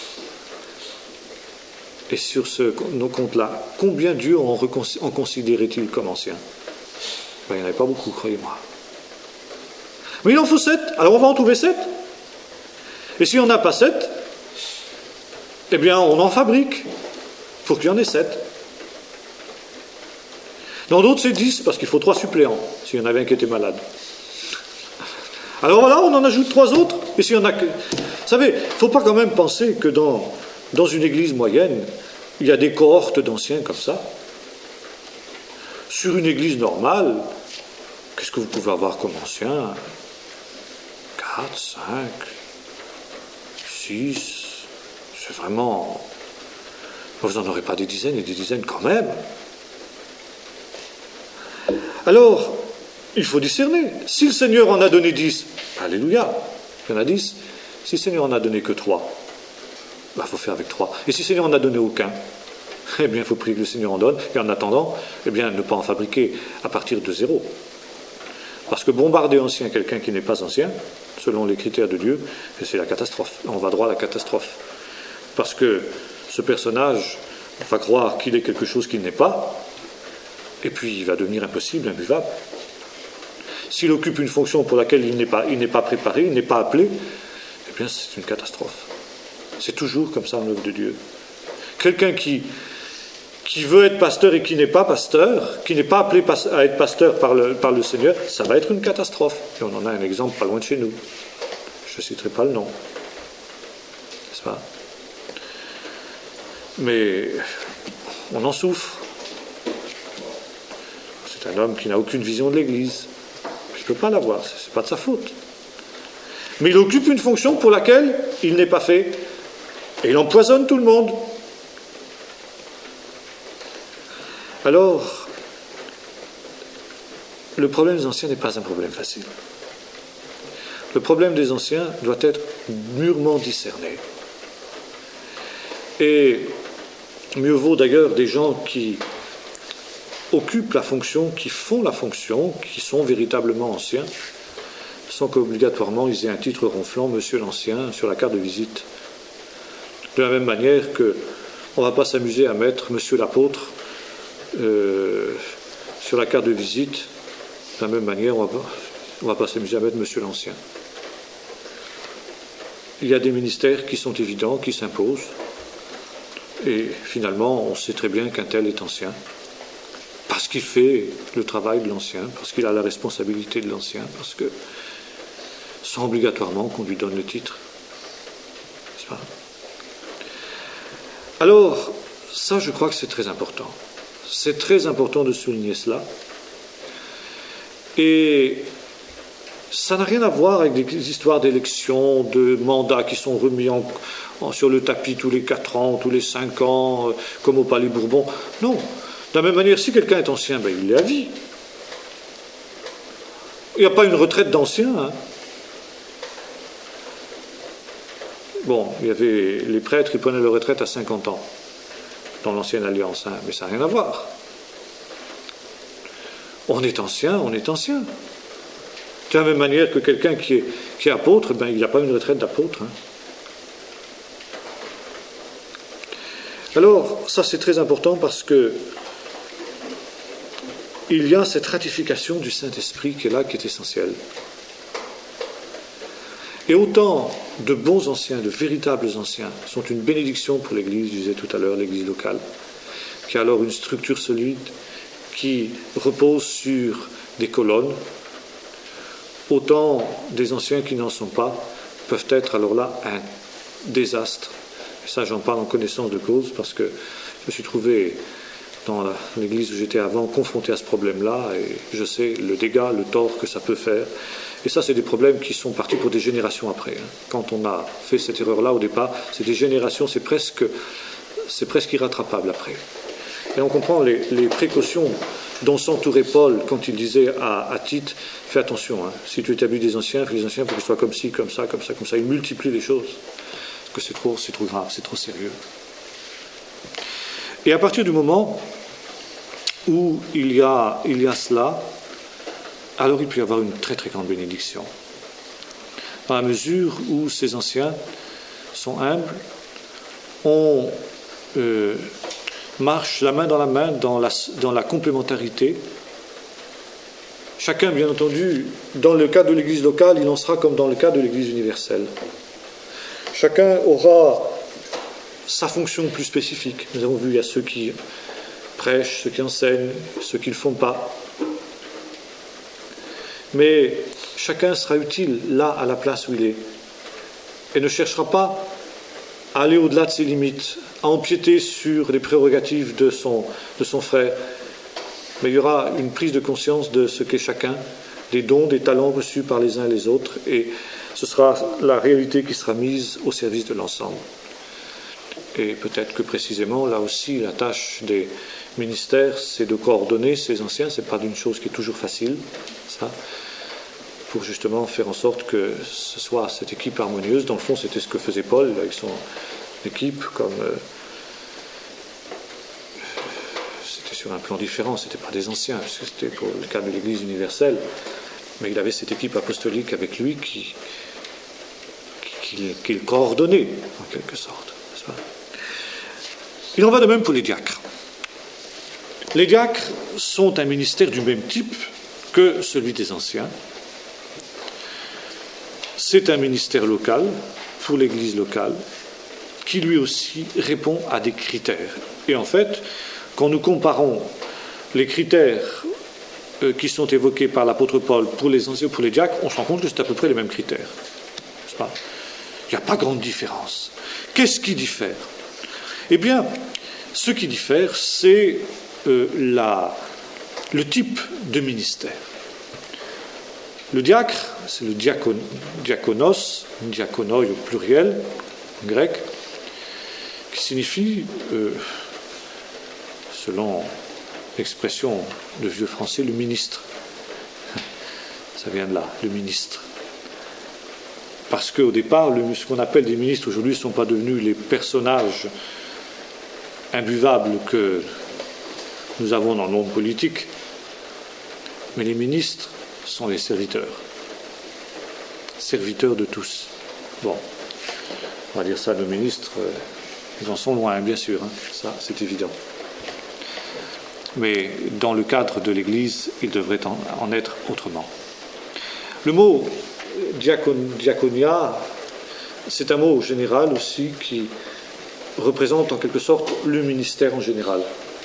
Et sur ce compte-là, combien Dieu en, en considérait-il comme anciens? Ben, il n'y en avait pas beaucoup, croyez-moi. Mais il en faut sept, alors on va en trouver sept. Et si on n'a pas sept, eh bien on en fabrique pour qu'il y en ait sept. Dans d'autres, c'est dix, parce qu'il faut trois suppléants, s'il y en avait un qui était malade. Alors voilà, on en ajoute trois autres, et s'il y en a que... Vous savez, il ne faut pas quand même penser que dans, dans une église moyenne, il y a des cohortes d'anciens comme ça. Sur une église normale, qu'est-ce que vous pouvez avoir comme anciens? Quatre, cinq, six, c'est vraiment... Vous n'en aurez pas des dizaines et des dizaines quand même. Alors, il faut discerner. Si le Seigneur en a donné dix, alléluia, il y en a dix. Si le Seigneur en a donné que trois, il bah, faut faire avec trois. Et si le Seigneur en a donné aucun, eh bien, il faut prier que le Seigneur en donne. Et en attendant, eh bien, ne pas en fabriquer à partir de zéro. Parce que bombarder ancien quelqu'un qui n'est pas ancien, selon les critères de Dieu, c'est la catastrophe. On va droit à la catastrophe. parce que ce personnage va croire qu'il est quelque chose qu'il n'est pas, et puis il va devenir impossible, imbuvable. S'il occupe une fonction pour laquelle il n'est pas, il n'est pas préparé, il n'est pas appelé, eh bien c'est une catastrophe. C'est toujours comme ça en œuvre de Dieu. Quelqu'un qui, qui veut être pasteur et qui n'est pas pasteur, qui n'est pas appelé à être pasteur par le, par le Seigneur, ça va être une catastrophe. Et on en a un exemple pas loin de chez nous. Je ne citerai pas le nom. N'est-ce pas? Mais on en souffre. C'est un homme qui n'a aucune vision de l'Église. Je ne peux pas l'avoir, ce n'est pas de sa faute. Mais il occupe une fonction pour laquelle il n'est pas fait. Et il empoisonne tout le monde. Alors, le problème des anciens n'est pas un problème facile. Le problème des anciens doit être mûrement discerné. Et mieux vaut d'ailleurs des gens qui occupent la fonction, qui font la fonction, qui sont véritablement anciens, sans qu'obligatoirement ils aient un titre ronflant, Monsieur l'Ancien, sur la carte de visite. De la même manière qu'on ne va pas s'amuser à mettre Monsieur l'Apôtre euh, sur la carte de visite, de la même manière on ne va pas s'amuser à mettre Monsieur l'Ancien. Il y a des ministères qui sont évidents, qui s'imposent, et finalement on sait très bien qu'un tel est ancien, parce qu'il fait le travail de l'ancien, parce qu'il a la responsabilité de l'ancien, parce que sans obligatoirement qu'on lui donne le titre. N'est-ce pas? Alors, ça je crois que c'est très important. C'est très important de souligner cela. Et ça n'a rien à voir avec des histoires d'élections, de mandats qui sont remis en, en, sur le tapis tous les quatre ans, tous les cinq ans, euh, comme au Palais Bourbon. Non. De la même manière, si quelqu'un est ancien, ben, il est à vie. Il n'y a pas une retraite d'ancien. Hein. Bon, il y avait les prêtres qui prenaient leur retraite à cinquante ans, dans l'ancienne alliance, hein, mais ça n'a rien à voir. On est ancien, on est ancien. De la même manière que quelqu'un qui est, qui est apôtre, ben, il n'a pas une retraite d'apôtre. Hein. Alors, ça c'est très important parce que il y a cette ratification du Saint-Esprit qui est là, qui est essentielle. Et autant de bons anciens, de véritables anciens, sont une bénédiction pour l'Église, je disais tout à l'heure, l'Église locale, qui a alors une structure solide, qui repose sur des colonnes, autant des anciens qui n'en sont pas peuvent être alors là un désastre. Et ça, j'en parle en connaissance de cause, parce que je me suis trouvé dans la, l'église où j'étais avant confronté à ce problème-là, et je sais le dégât, le tort que ça peut faire. Et ça, c'est des problèmes qui sont partis pour des générations après. Hein. Quand on a fait cette erreur-là au départ, c'est des générations, c'est presque, c'est presque irrattrapable après. Et on comprend les, les précautions dont s'entourait Paul quand il disait à, à Tite, fais attention, hein, si tu établis des anciens, fais les anciens pour qu'ils soient comme ci, comme ça, comme ça, comme ça. Il multiplie les choses, parce que c'est trop, c'est trop grave, c'est trop sérieux. Et à partir du moment où il y a, il y a cela, alors il peut y avoir une très très grande bénédiction. Dans la mesure où ces anciens sont humbles, on euh, marche la main dans la main dans la, dans la complémentarité. Chacun, bien entendu, dans le cas de l'Église locale, il en sera comme dans le cas de l'Église universelle. Chacun aura sa fonction plus spécifique. Nous avons vu, il y a ceux qui prêchent, ceux qui enseignent, ceux qui ne le font pas. Mais chacun sera utile là, à la place où il est, et ne cherchera pas à aller au-delà de ses limites, à empiéter sur les prérogatives de son, de son frère. Mais il y aura une prise de conscience de ce qu'est chacun, des dons, des talents reçus par les uns et les autres, et ce sera la réalité qui sera mise au service de l'ensemble. Et peut-être que précisément, là aussi, la tâche des ministères, c'est de coordonner ces anciens. Ce n'est pas une chose qui est toujours facile, ça, pour justement faire en sorte que ce soit cette équipe harmonieuse. Dans le fond, c'était ce que faisait Paul avec son équipe, comme euh, c'était sur un plan différent, ce n'était pas des anciens, parce que c'était pour le cas de l'Église universelle, mais il avait cette équipe apostolique avec lui qui, qui, qui, qui le coordonnait, en quelque sorte, n'est-ce pas ? Il en va de même pour les diacres. Les diacres sont un ministère du même type que celui des anciens. C'est un ministère local, pour l'Église locale, qui lui aussi répond à des critères. Et en fait, quand nous comparons les critères euh, qui sont évoqués par l'apôtre Paul pour les anciens et pour les diacres, on se rend compte que c'est à peu près les mêmes critères. N'est-ce pas ? Il n'y a pas grande différence. Qu'est-ce qui diffère ? Eh bien, ce qui diffère, c'est euh, la, le type de ministère. Le diacre, c'est le diakon, diakonos, diakonoi au pluriel, en grec, qui signifie, euh, selon l'expression de vieux français, le ministre. Ça vient de là, le ministre. Parce qu'au départ, le, ce qu'on appelle des ministres aujourd'hui ne sont pas devenus les personnages imbuvables que nous avons dans le monde politique, mais les ministres sont les serviteurs. Serviteurs de tous. Bon, on va dire ça, nos ministres, euh, ils en sont loin, hein, bien sûr, hein, ça c'est évident. Mais dans le cadre de l'Église, il devrait en, en être autrement. Le mot diacon, diaconia, c'est un mot général aussi qui représente en quelque sorte le ministère en général.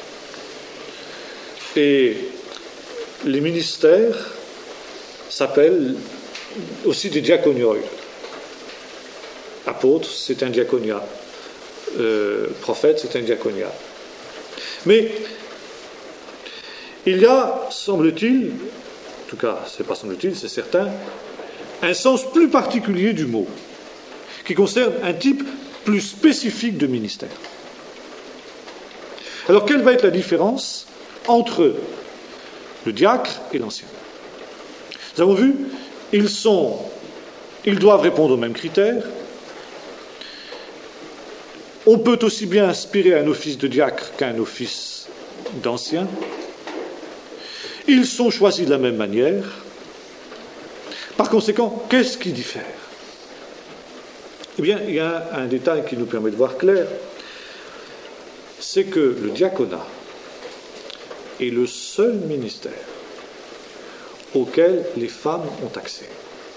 Et les ministères s'appellent aussi des diaconioi. Apôtre, c'est un diaconia. Euh, prophète, c'est un diaconia. Mais il y a, semble-t-il, en tout cas, c'est pas semble-t-il, c'est certain, un sens plus particulier du mot, qui concerne un type plus spécifique de ministère. Alors, quelle va être la différence entre le diacre et l'ancien ? Nous avons vu, ils sont, ils doivent répondre aux mêmes critères. On peut aussi bien aspirer à un office de diacre qu'à un office d'ancien. Ils sont choisis de la même manière. Par conséquent, qu'est-ce qui diffère ? Eh bien, il y a un détail qui nous permet de voir clair, c'est que le diaconat est le seul ministère auquel les femmes ont accès.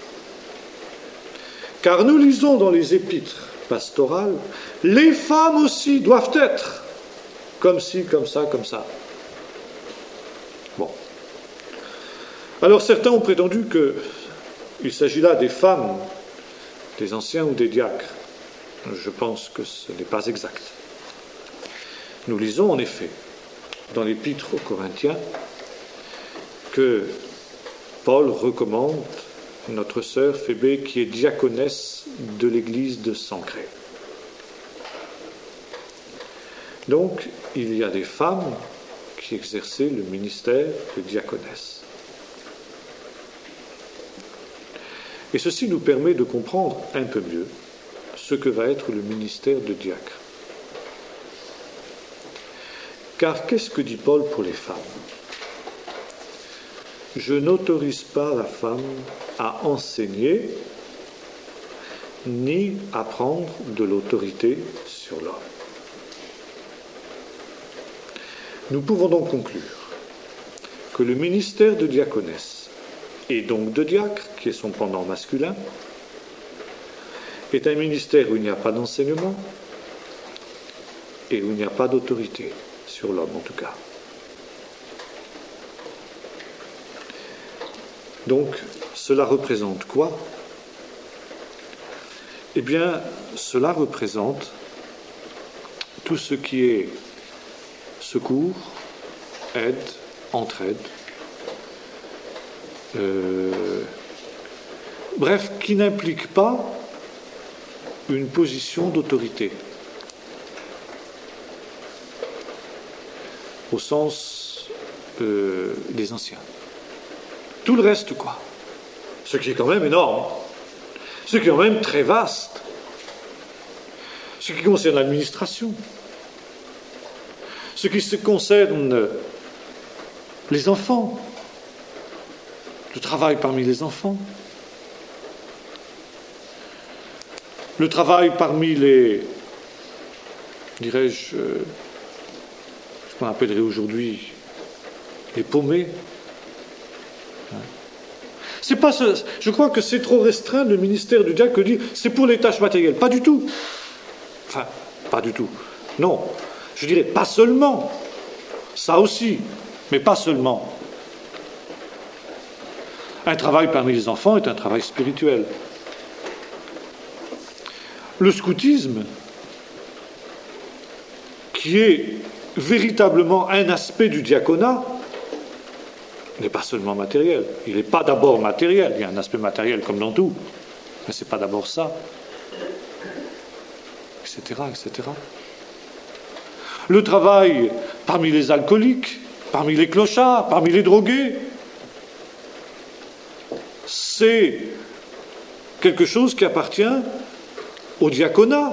Car nous lisons dans les épîtres pastorales, les femmes aussi doivent être comme ci, comme ça, comme ça. Bon. Alors certains ont prétendu qu'il s'agit là des femmes, des anciens ou des diacres. Je pense que ce n'est pas exact. Nous lisons en effet dans l'épître aux Corinthiens que Paul recommande notre sœur Phébé qui est diaconesse de l'église de Sancrée. Donc, il y a des femmes qui exerçaient le ministère de diaconesse. Et ceci nous permet de comprendre un peu mieux ce que va être le ministère de diacre. Car qu'est-ce que dit Paul pour les femmes ? Je n'autorise pas la femme à enseigner ni à prendre de l'autorité sur l'homme. Nous pouvons donc conclure que le ministère de diaconesse, et donc de diacre, qui est son pendant masculin, est un ministère où il n'y a pas d'enseignement et où il n'y a pas d'autorité sur l'homme en tout cas. Donc, cela représente quoi ? Eh bien, cela représente tout ce qui est secours, aide, entraide, euh, bref, qui n'implique pas une position d'autorité, au sens euh, des anciens. Tout le reste, quoi. Ce qui est quand même énorme. Ce qui est quand même très vaste. Ce qui concerne l'administration. Ce qui se concerne les enfants. Le travail parmi les enfants. Le travail parmi les, dirais-je, euh, ce qu'on appellerait aujourd'hui les paumés. Hein. C'est pas ce, je crois que c'est trop restreint le ministère du diacre que dire c'est pour les tâches matérielles. Pas du tout. Enfin, pas du tout. Non. Je dirais pas seulement. Ça aussi, mais pas seulement. Un travail parmi les enfants est un travail spirituel. Le scoutisme, qui est véritablement un aspect du diaconat, n'est pas seulement matériel. Il n'est pas d'abord matériel. Il y a un aspect matériel comme dans tout, mais ce n'est pas d'abord ça, et cetera, et cetera. Le travail parmi les alcooliques, parmi les clochards, parmi les drogués, c'est quelque chose qui appartient au diaconat.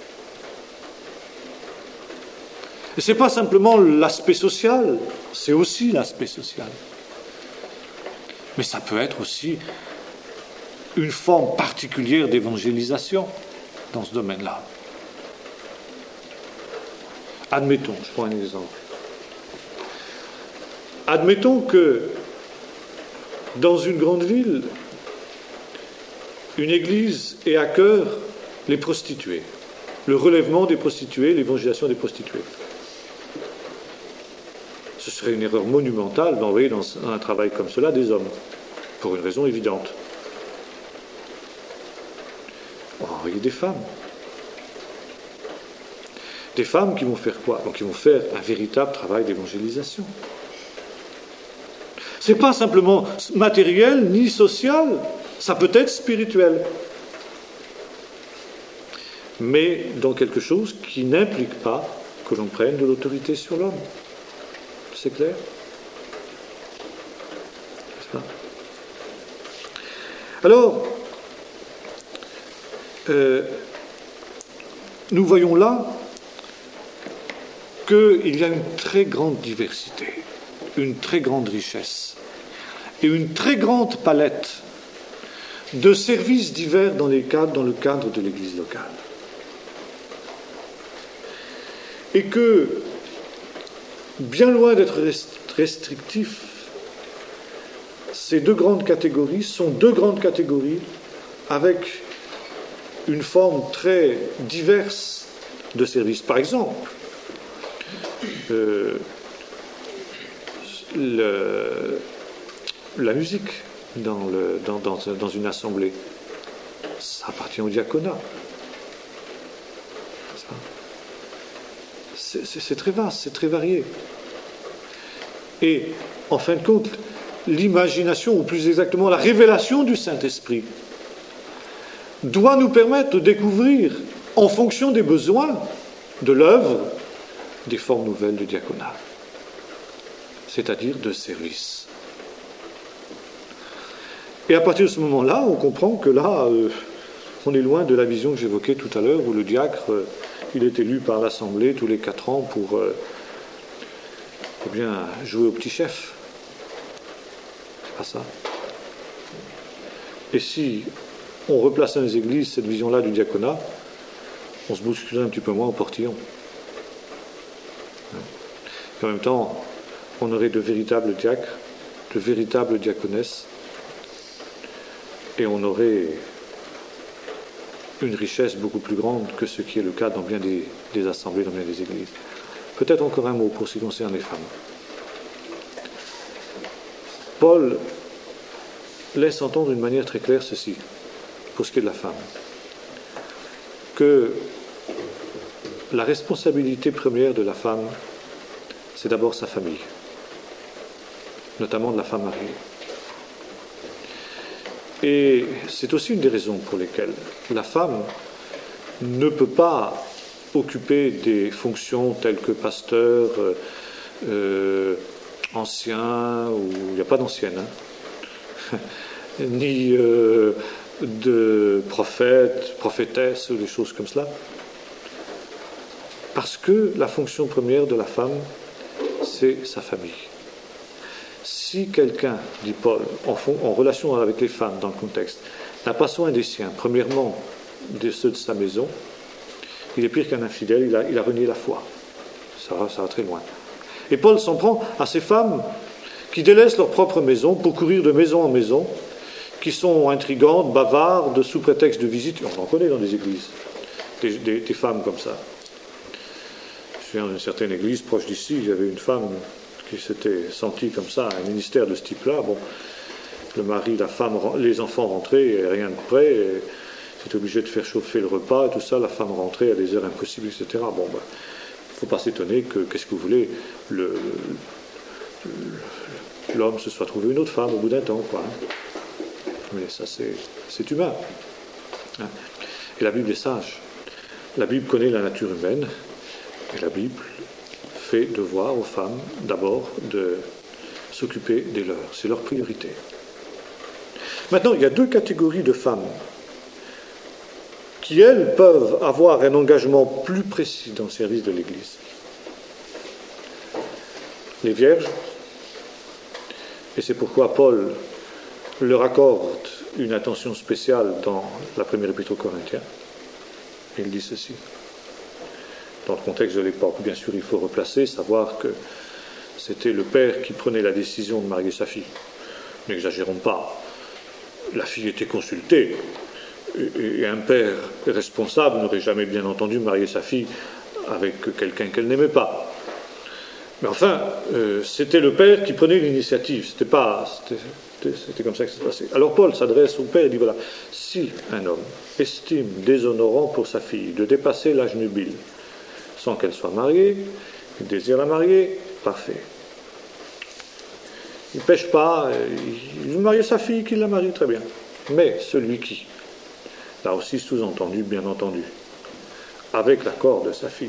Et ce n'est pas simplement l'aspect social, c'est aussi l'aspect social. Mais ça peut être aussi une forme particulière d'évangélisation dans ce domaine-là. Admettons, je prends un exemple. Admettons que dans une grande ville, une église ait à cœur les prostituées, le relèvement des prostituées, l'évangélisation des prostituées. Ce serait une erreur monumentale d'envoyer dans un travail comme cela des hommes, pour une raison évidente. On va envoyer des femmes. Des femmes qui vont faire quoi? Donc, qui vont faire un véritable travail d'évangélisation. Ce n'est pas simplement matériel ni social, ça peut être spirituel. Mais dans quelque chose qui n'implique pas que l'on prenne de l'autorité sur l'homme. C'est clair? N'est-ce pas? Alors, euh, nous voyons là qu'il y a une très grande diversité, une très grande richesse et une très grande palette de services divers dans, les cadres, dans le cadre de l'Église locale. Et que, bien loin d'être restrictifs, ces deux grandes catégories sont deux grandes catégories avec une forme très diverse de services. Par exemple, euh, le, la musique dans, le, dans, dans, dans une assemblée, ça appartient au diaconat. C'est, c'est, c'est très vaste, c'est très varié. Et, en fin de compte, l'imagination, ou plus exactement la révélation du Saint-Esprit, doit nous permettre de découvrir, en fonction des besoins de l'œuvre, des formes nouvelles de diaconat, c'est-à-dire de service. Et à partir de ce moment-là, on comprend que là, euh, on est loin de la vision que j'évoquais tout à l'heure, où le diacre, euh, il est élu par l'Assemblée tous les quatre ans pour euh, eh bien, jouer au petit chef. C'est pas ça. Et si on replaçait dans les églises cette vision-là du diaconat, on se bousculerait un petit peu moins au portillon. Et en même temps, on aurait de véritables diacres, de véritables diaconesses, et on aurait une richesse beaucoup plus grande que ce qui est le cas dans bien des, des assemblées, dans bien des églises. Peut-être encore un mot pour ce qui concerne les femmes. Paul laisse entendre d'une manière très claire ceci, pour ce qui est de la femme, que la responsabilité première de la femme, c'est d'abord sa famille, notamment de la femme mariée. Et c'est aussi une des raisons pour lesquelles la femme ne peut pas occuper des fonctions telles que pasteur, euh, euh, ancien, ou il n'y a pas d'ancienne, hein, ni euh, de prophète, prophétesse, ou des choses comme cela. Parce que la fonction première de la femme, c'est sa famille. Si quelqu'un, dit Paul, en, fond, en relation avec les femmes dans le contexte, n'a pas soin des siens, premièrement de ceux de sa maison, il est pire qu'un infidèle, il a, il a renié la foi. Ça va, ça va très loin. Et Paul s'en prend à ces femmes qui délaissent leur propre maison pour courir de maison en maison, qui sont intrigantes, bavardes, sous prétexte de visite. On en connaît dans des églises, des, des, des femmes comme ça. Je suis dans une certaine église proche d'ici, il y avait une femme qui s'était sentie comme ça, un ministère de ce type-là. Bon, le mari, la femme, les enfants rentraient, et rien de près, et c'était obligé de faire chauffer le repas, et tout ça, la femme rentrait à des heures impossibles, et cetera. Bon, ben, il ne faut pas s'étonner que, qu'est-ce que vous voulez, le, le, l'homme se soit trouvé une autre femme au bout d'un temps, quoi. Mais ça, c'est, c'est humain. Hein. Et la Bible est sage. La Bible connaît la nature humaine, et la Bible fait devoir aux femmes, d'abord, de s'occuper des leurs. C'est leur priorité. Maintenant, il y a deux catégories de femmes qui, elles, peuvent avoir un engagement plus précis dans le service de l'Église. Les vierges, et c'est pourquoi Paul leur accorde une attention spéciale dans la première épître aux Corinthiens. Il dit ceci. Dans le contexte de l'époque, bien sûr, il faut replacer, savoir que c'était le père qui prenait la décision de marier sa fille. N'exagérons pas. La fille était consultée, et un père responsable n'aurait jamais bien entendu marier sa fille avec quelqu'un qu'elle n'aimait pas. Mais enfin, euh, c'était le père qui prenait l'initiative, c'était pas, c'était, c'était, c'était comme ça que ça se passait. Alors Paul s'adresse au père et dit voilà, si un homme estime déshonorant pour sa fille de dépasser l'âge nubile sans qu'elle soit mariée, il désire la marier, parfait. Il ne pêche pas, il veut marier sa fille, qu'il la marie, très bien. Mais celui qui, là aussi sous-entendu, bien entendu, avec l'accord de sa fille,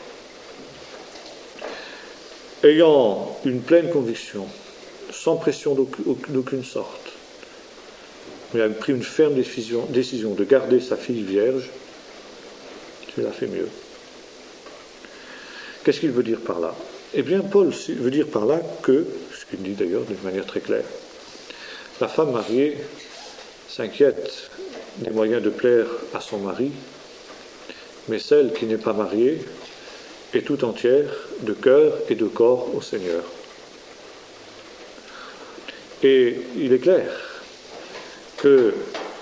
ayant une pleine conviction, sans pression d'aucune sorte, mais a pris une ferme décision, décision de garder sa fille vierge, tu l'as fait mieux. Qu'est-ce qu'il veut dire par là ? Eh bien, Paul veut dire par là que, ce qu'il dit d'ailleurs d'une manière très claire, la femme mariée s'inquiète des moyens de plaire à son mari, mais celle qui n'est pas mariée est tout entière de cœur et de corps au Seigneur. Et il est clair que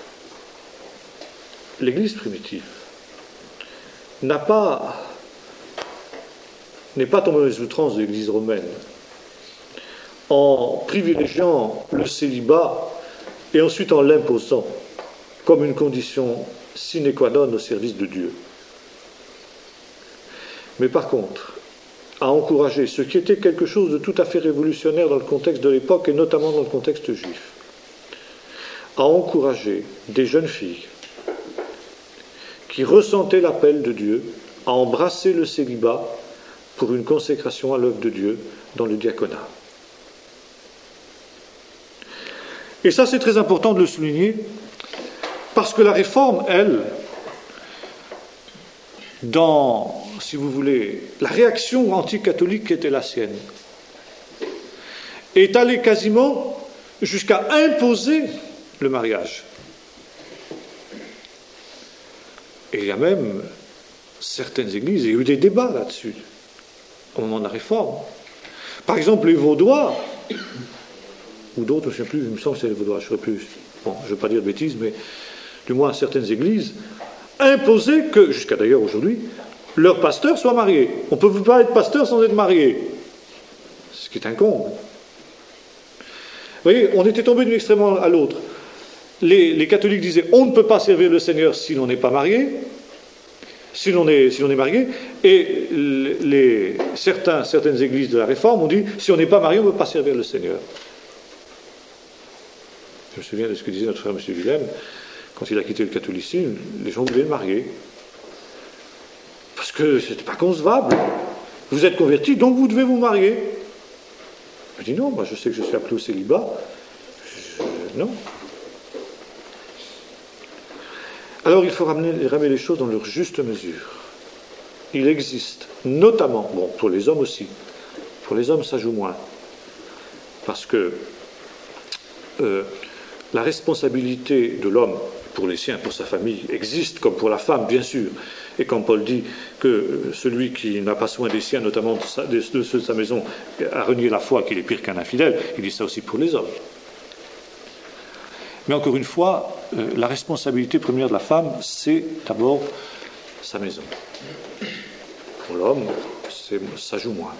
l'Église primitive n'a pas, n'est pas tombée aux outrances de l'Église romaine en privilégiant le célibat et ensuite en l'imposant comme une condition sine qua non au service de Dieu. Mais par contre, à encourager ce qui était quelque chose de tout à fait révolutionnaire dans le contexte de l'époque et notamment dans le contexte juif, à encourager des jeunes filles qui ressentaient l'appel de Dieu à embrasser le célibat pour une consécration à l'œuvre de Dieu dans le diaconat. Et ça, c'est très important de le souligner, parce que la réforme, elle, dans, si vous voulez, la réaction anticatholique qui était la sienne, est allée quasiment jusqu'à imposer le mariage. Et il y a même certaines églises, il y a eu des débats là-dessus, au moment de la réforme. Par exemple, les Vaudois, ou d'autres, je ne sais plus, il me semble que c'est les Vaudois, je ne sais plus, bon, je ne veux pas dire de bêtises, mais du moins certaines églises, imposaient que, jusqu'à d'ailleurs aujourd'hui, leur pasteur soit marié. On ne peut pas être pasteur sans être marié. Ce qui est incombe. Vous voyez, on était tombé d'un extrême à l'autre. Les, les catholiques disaient on ne peut pas servir le Seigneur si l'on n'est pas marié, si l'on est, si l'on est marié, et les, certains, certaines églises de la Réforme ont dit si on n'est pas marié, on ne peut pas servir le Seigneur. Je me souviens de ce que disait notre frère M. Willem, quand il a quitté le catholicisme, les gens voulaient le marier. Parce que ce n'était pas concevable. Vous êtes converti, donc vous devez vous marier. Je dis non, moi je sais que je suis appelé au célibat. Je, non. Alors il faut ramener, ramener les choses dans leur juste mesure. Il existe, notamment, bon, pour les hommes aussi, pour les hommes ça joue moins, parce que euh, la responsabilité de l'homme pour les siens, pour sa famille, existe comme pour la femme, bien sûr, Et quand Paul dit que celui qui n'a pas soin des siens, notamment de, sa, de ceux de sa maison, a renié la foi, qu'il est pire qu'un infidèle, il dit ça aussi pour les hommes. Mais encore une fois, euh, la responsabilité première de la femme, c'est d'abord sa maison. Pour l'homme, ça joue moins.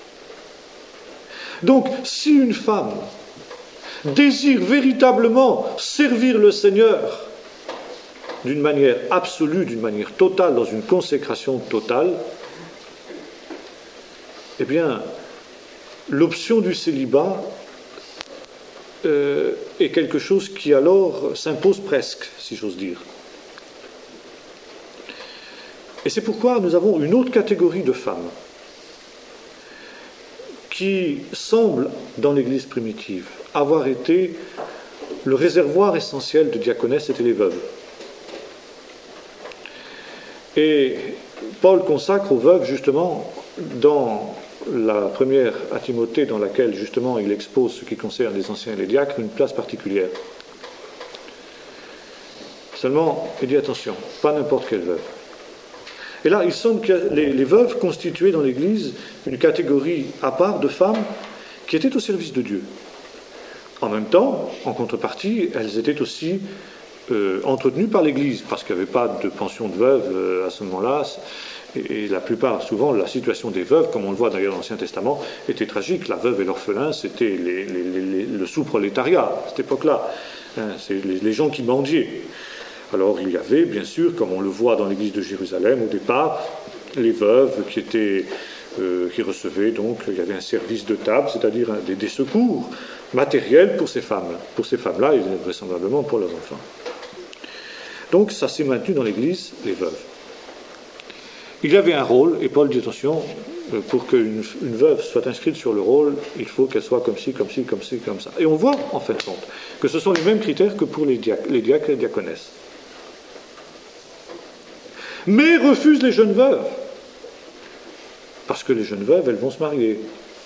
Donc, si une femme désire véritablement servir le Seigneur d'une manière absolue, d'une manière totale, dans une consécration totale, eh bien, l'option du célibat euh, est quelque chose qui alors s'impose presque, si j'ose dire. Et c'est pourquoi nous avons une autre catégorie de femmes qui semble, dans l'Église primitive, avoir été le réservoir essentiel de diaconesse, c'était les veuves. Et Paul consacre aux veuves, justement, dans la première à Timothée, dans laquelle, justement, il expose ce qui concerne les anciens et les diacres, une place particulière. Seulement, il dit attention, pas n'importe quelle veuve. Et là, il semble que les, les veuves constituaient dans l'Église une catégorie à part de femmes qui étaient au service de Dieu. En même temps, en contrepartie, elles étaient aussi euh, entretenues par l'Église, parce qu'il n'y avait pas de pension de veuve euh, à ce moment-là. Et, et la plupart, souvent, la situation des veuves, comme on le voit d'ailleurs dans l'Ancien Testament, était tragique. La veuve et l'orphelin, c'était les, les, les, le sous-prolétariat à cette époque-là. Hein, c'est les, les gens qui mendiaient. Alors il y avait, bien sûr, comme on le voit dans l'église de Jérusalem au départ, les veuves qui étaient, euh, qui recevaient donc, il y avait un service de table, c'est-à-dire un, des, des secours matériels pour ces femmes, pour ces femmes-là et vraisemblablement pour leurs enfants. Donc ça s'est maintenu dans l'église, les veuves. Il y avait un rôle, et Paul dit attention, pour qu'une une veuve soit inscrite sur le rôle, il faut qu'elle soit comme ci, comme ci, comme ci, comme ça. Et on voit, en fin de compte, que ce sont les mêmes critères que pour les diacres, les diacres et les diaconesses. Mais refuse les jeunes veuves. Parce que les jeunes veuves, elles vont se marier.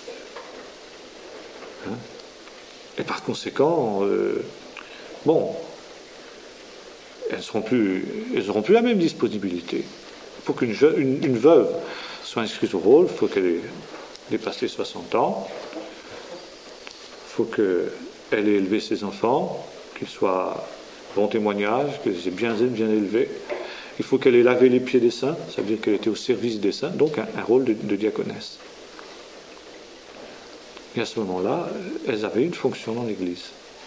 Hein? Et par conséquent, euh, bon, elles n'auront plus, elles auront plus la même disponibilité. Pour qu'une jeune, une, une veuve soit inscrite au rôle, il faut qu'elle ait dépassé soixante ans, il faut qu'elle ait élevé ses enfants, qu'ils soient bon témoignage, qu'ils aient bien, bien élevés. Il faut qu'elle ait lavé les pieds des saints, ça veut dire qu'elle était au service des saints, donc un, un rôle de, de diaconesse. Et à ce moment-là, elles avaient une fonction dans l'Église.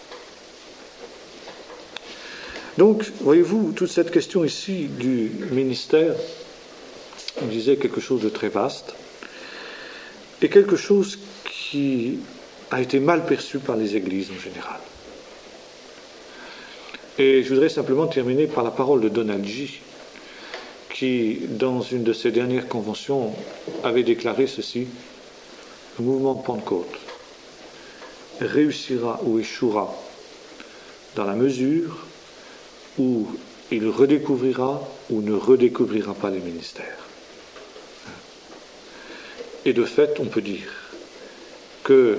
Donc, voyez-vous, toute cette question ici du ministère, on disait quelque chose de très vaste, et quelque chose qui a été mal perçu par les Églises en général. Et je voudrais simplement terminer par la parole de Donald G., qui, dans une de ses dernières conventions, avait déclaré ceci: le mouvement de Pentecôte réussira ou échouera dans la mesure où il redécouvrira ou ne redécouvrira pas les ministères. Et de fait, on peut dire que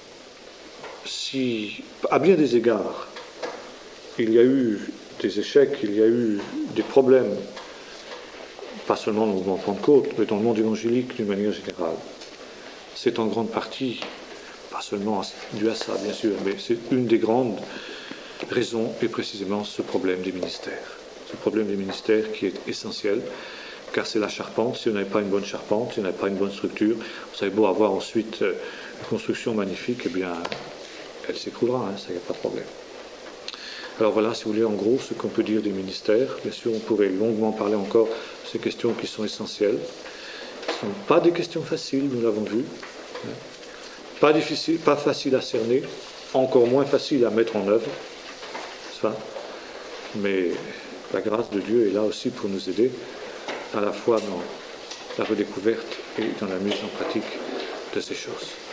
si, à bien des égards, il y a eu des échecs, il y a eu des problèmes, pas seulement dans le mouvement Pentecôte, mais dans le monde évangélique d'une manière générale, c'est en grande partie, pas seulement dû à ça bien sûr, mais c'est une des grandes raisons, et précisément ce problème des ministères. Ce problème des ministères qui est essentiel, car c'est la charpente. Si on n'avait pas une bonne charpente, si on n'avait pas une bonne structure, vous avez beau avoir ensuite une construction magnifique, eh bien, elle s'écroulera, hein, ça, il n'y a pas de problème. Alors voilà, si vous voulez, en gros, ce qu'on peut dire des ministères. Bien sûr, on pourrait longuement parler encore de ces questions qui sont essentielles. Ce ne sont pas des questions faciles, nous l'avons vu. Pas difficile, pas facile à cerner, encore moins facile à mettre en œuvre. Ça. Mais la grâce de Dieu est là aussi pour nous aider, à la fois dans la redécouverte et dans la mise en pratique de ces choses.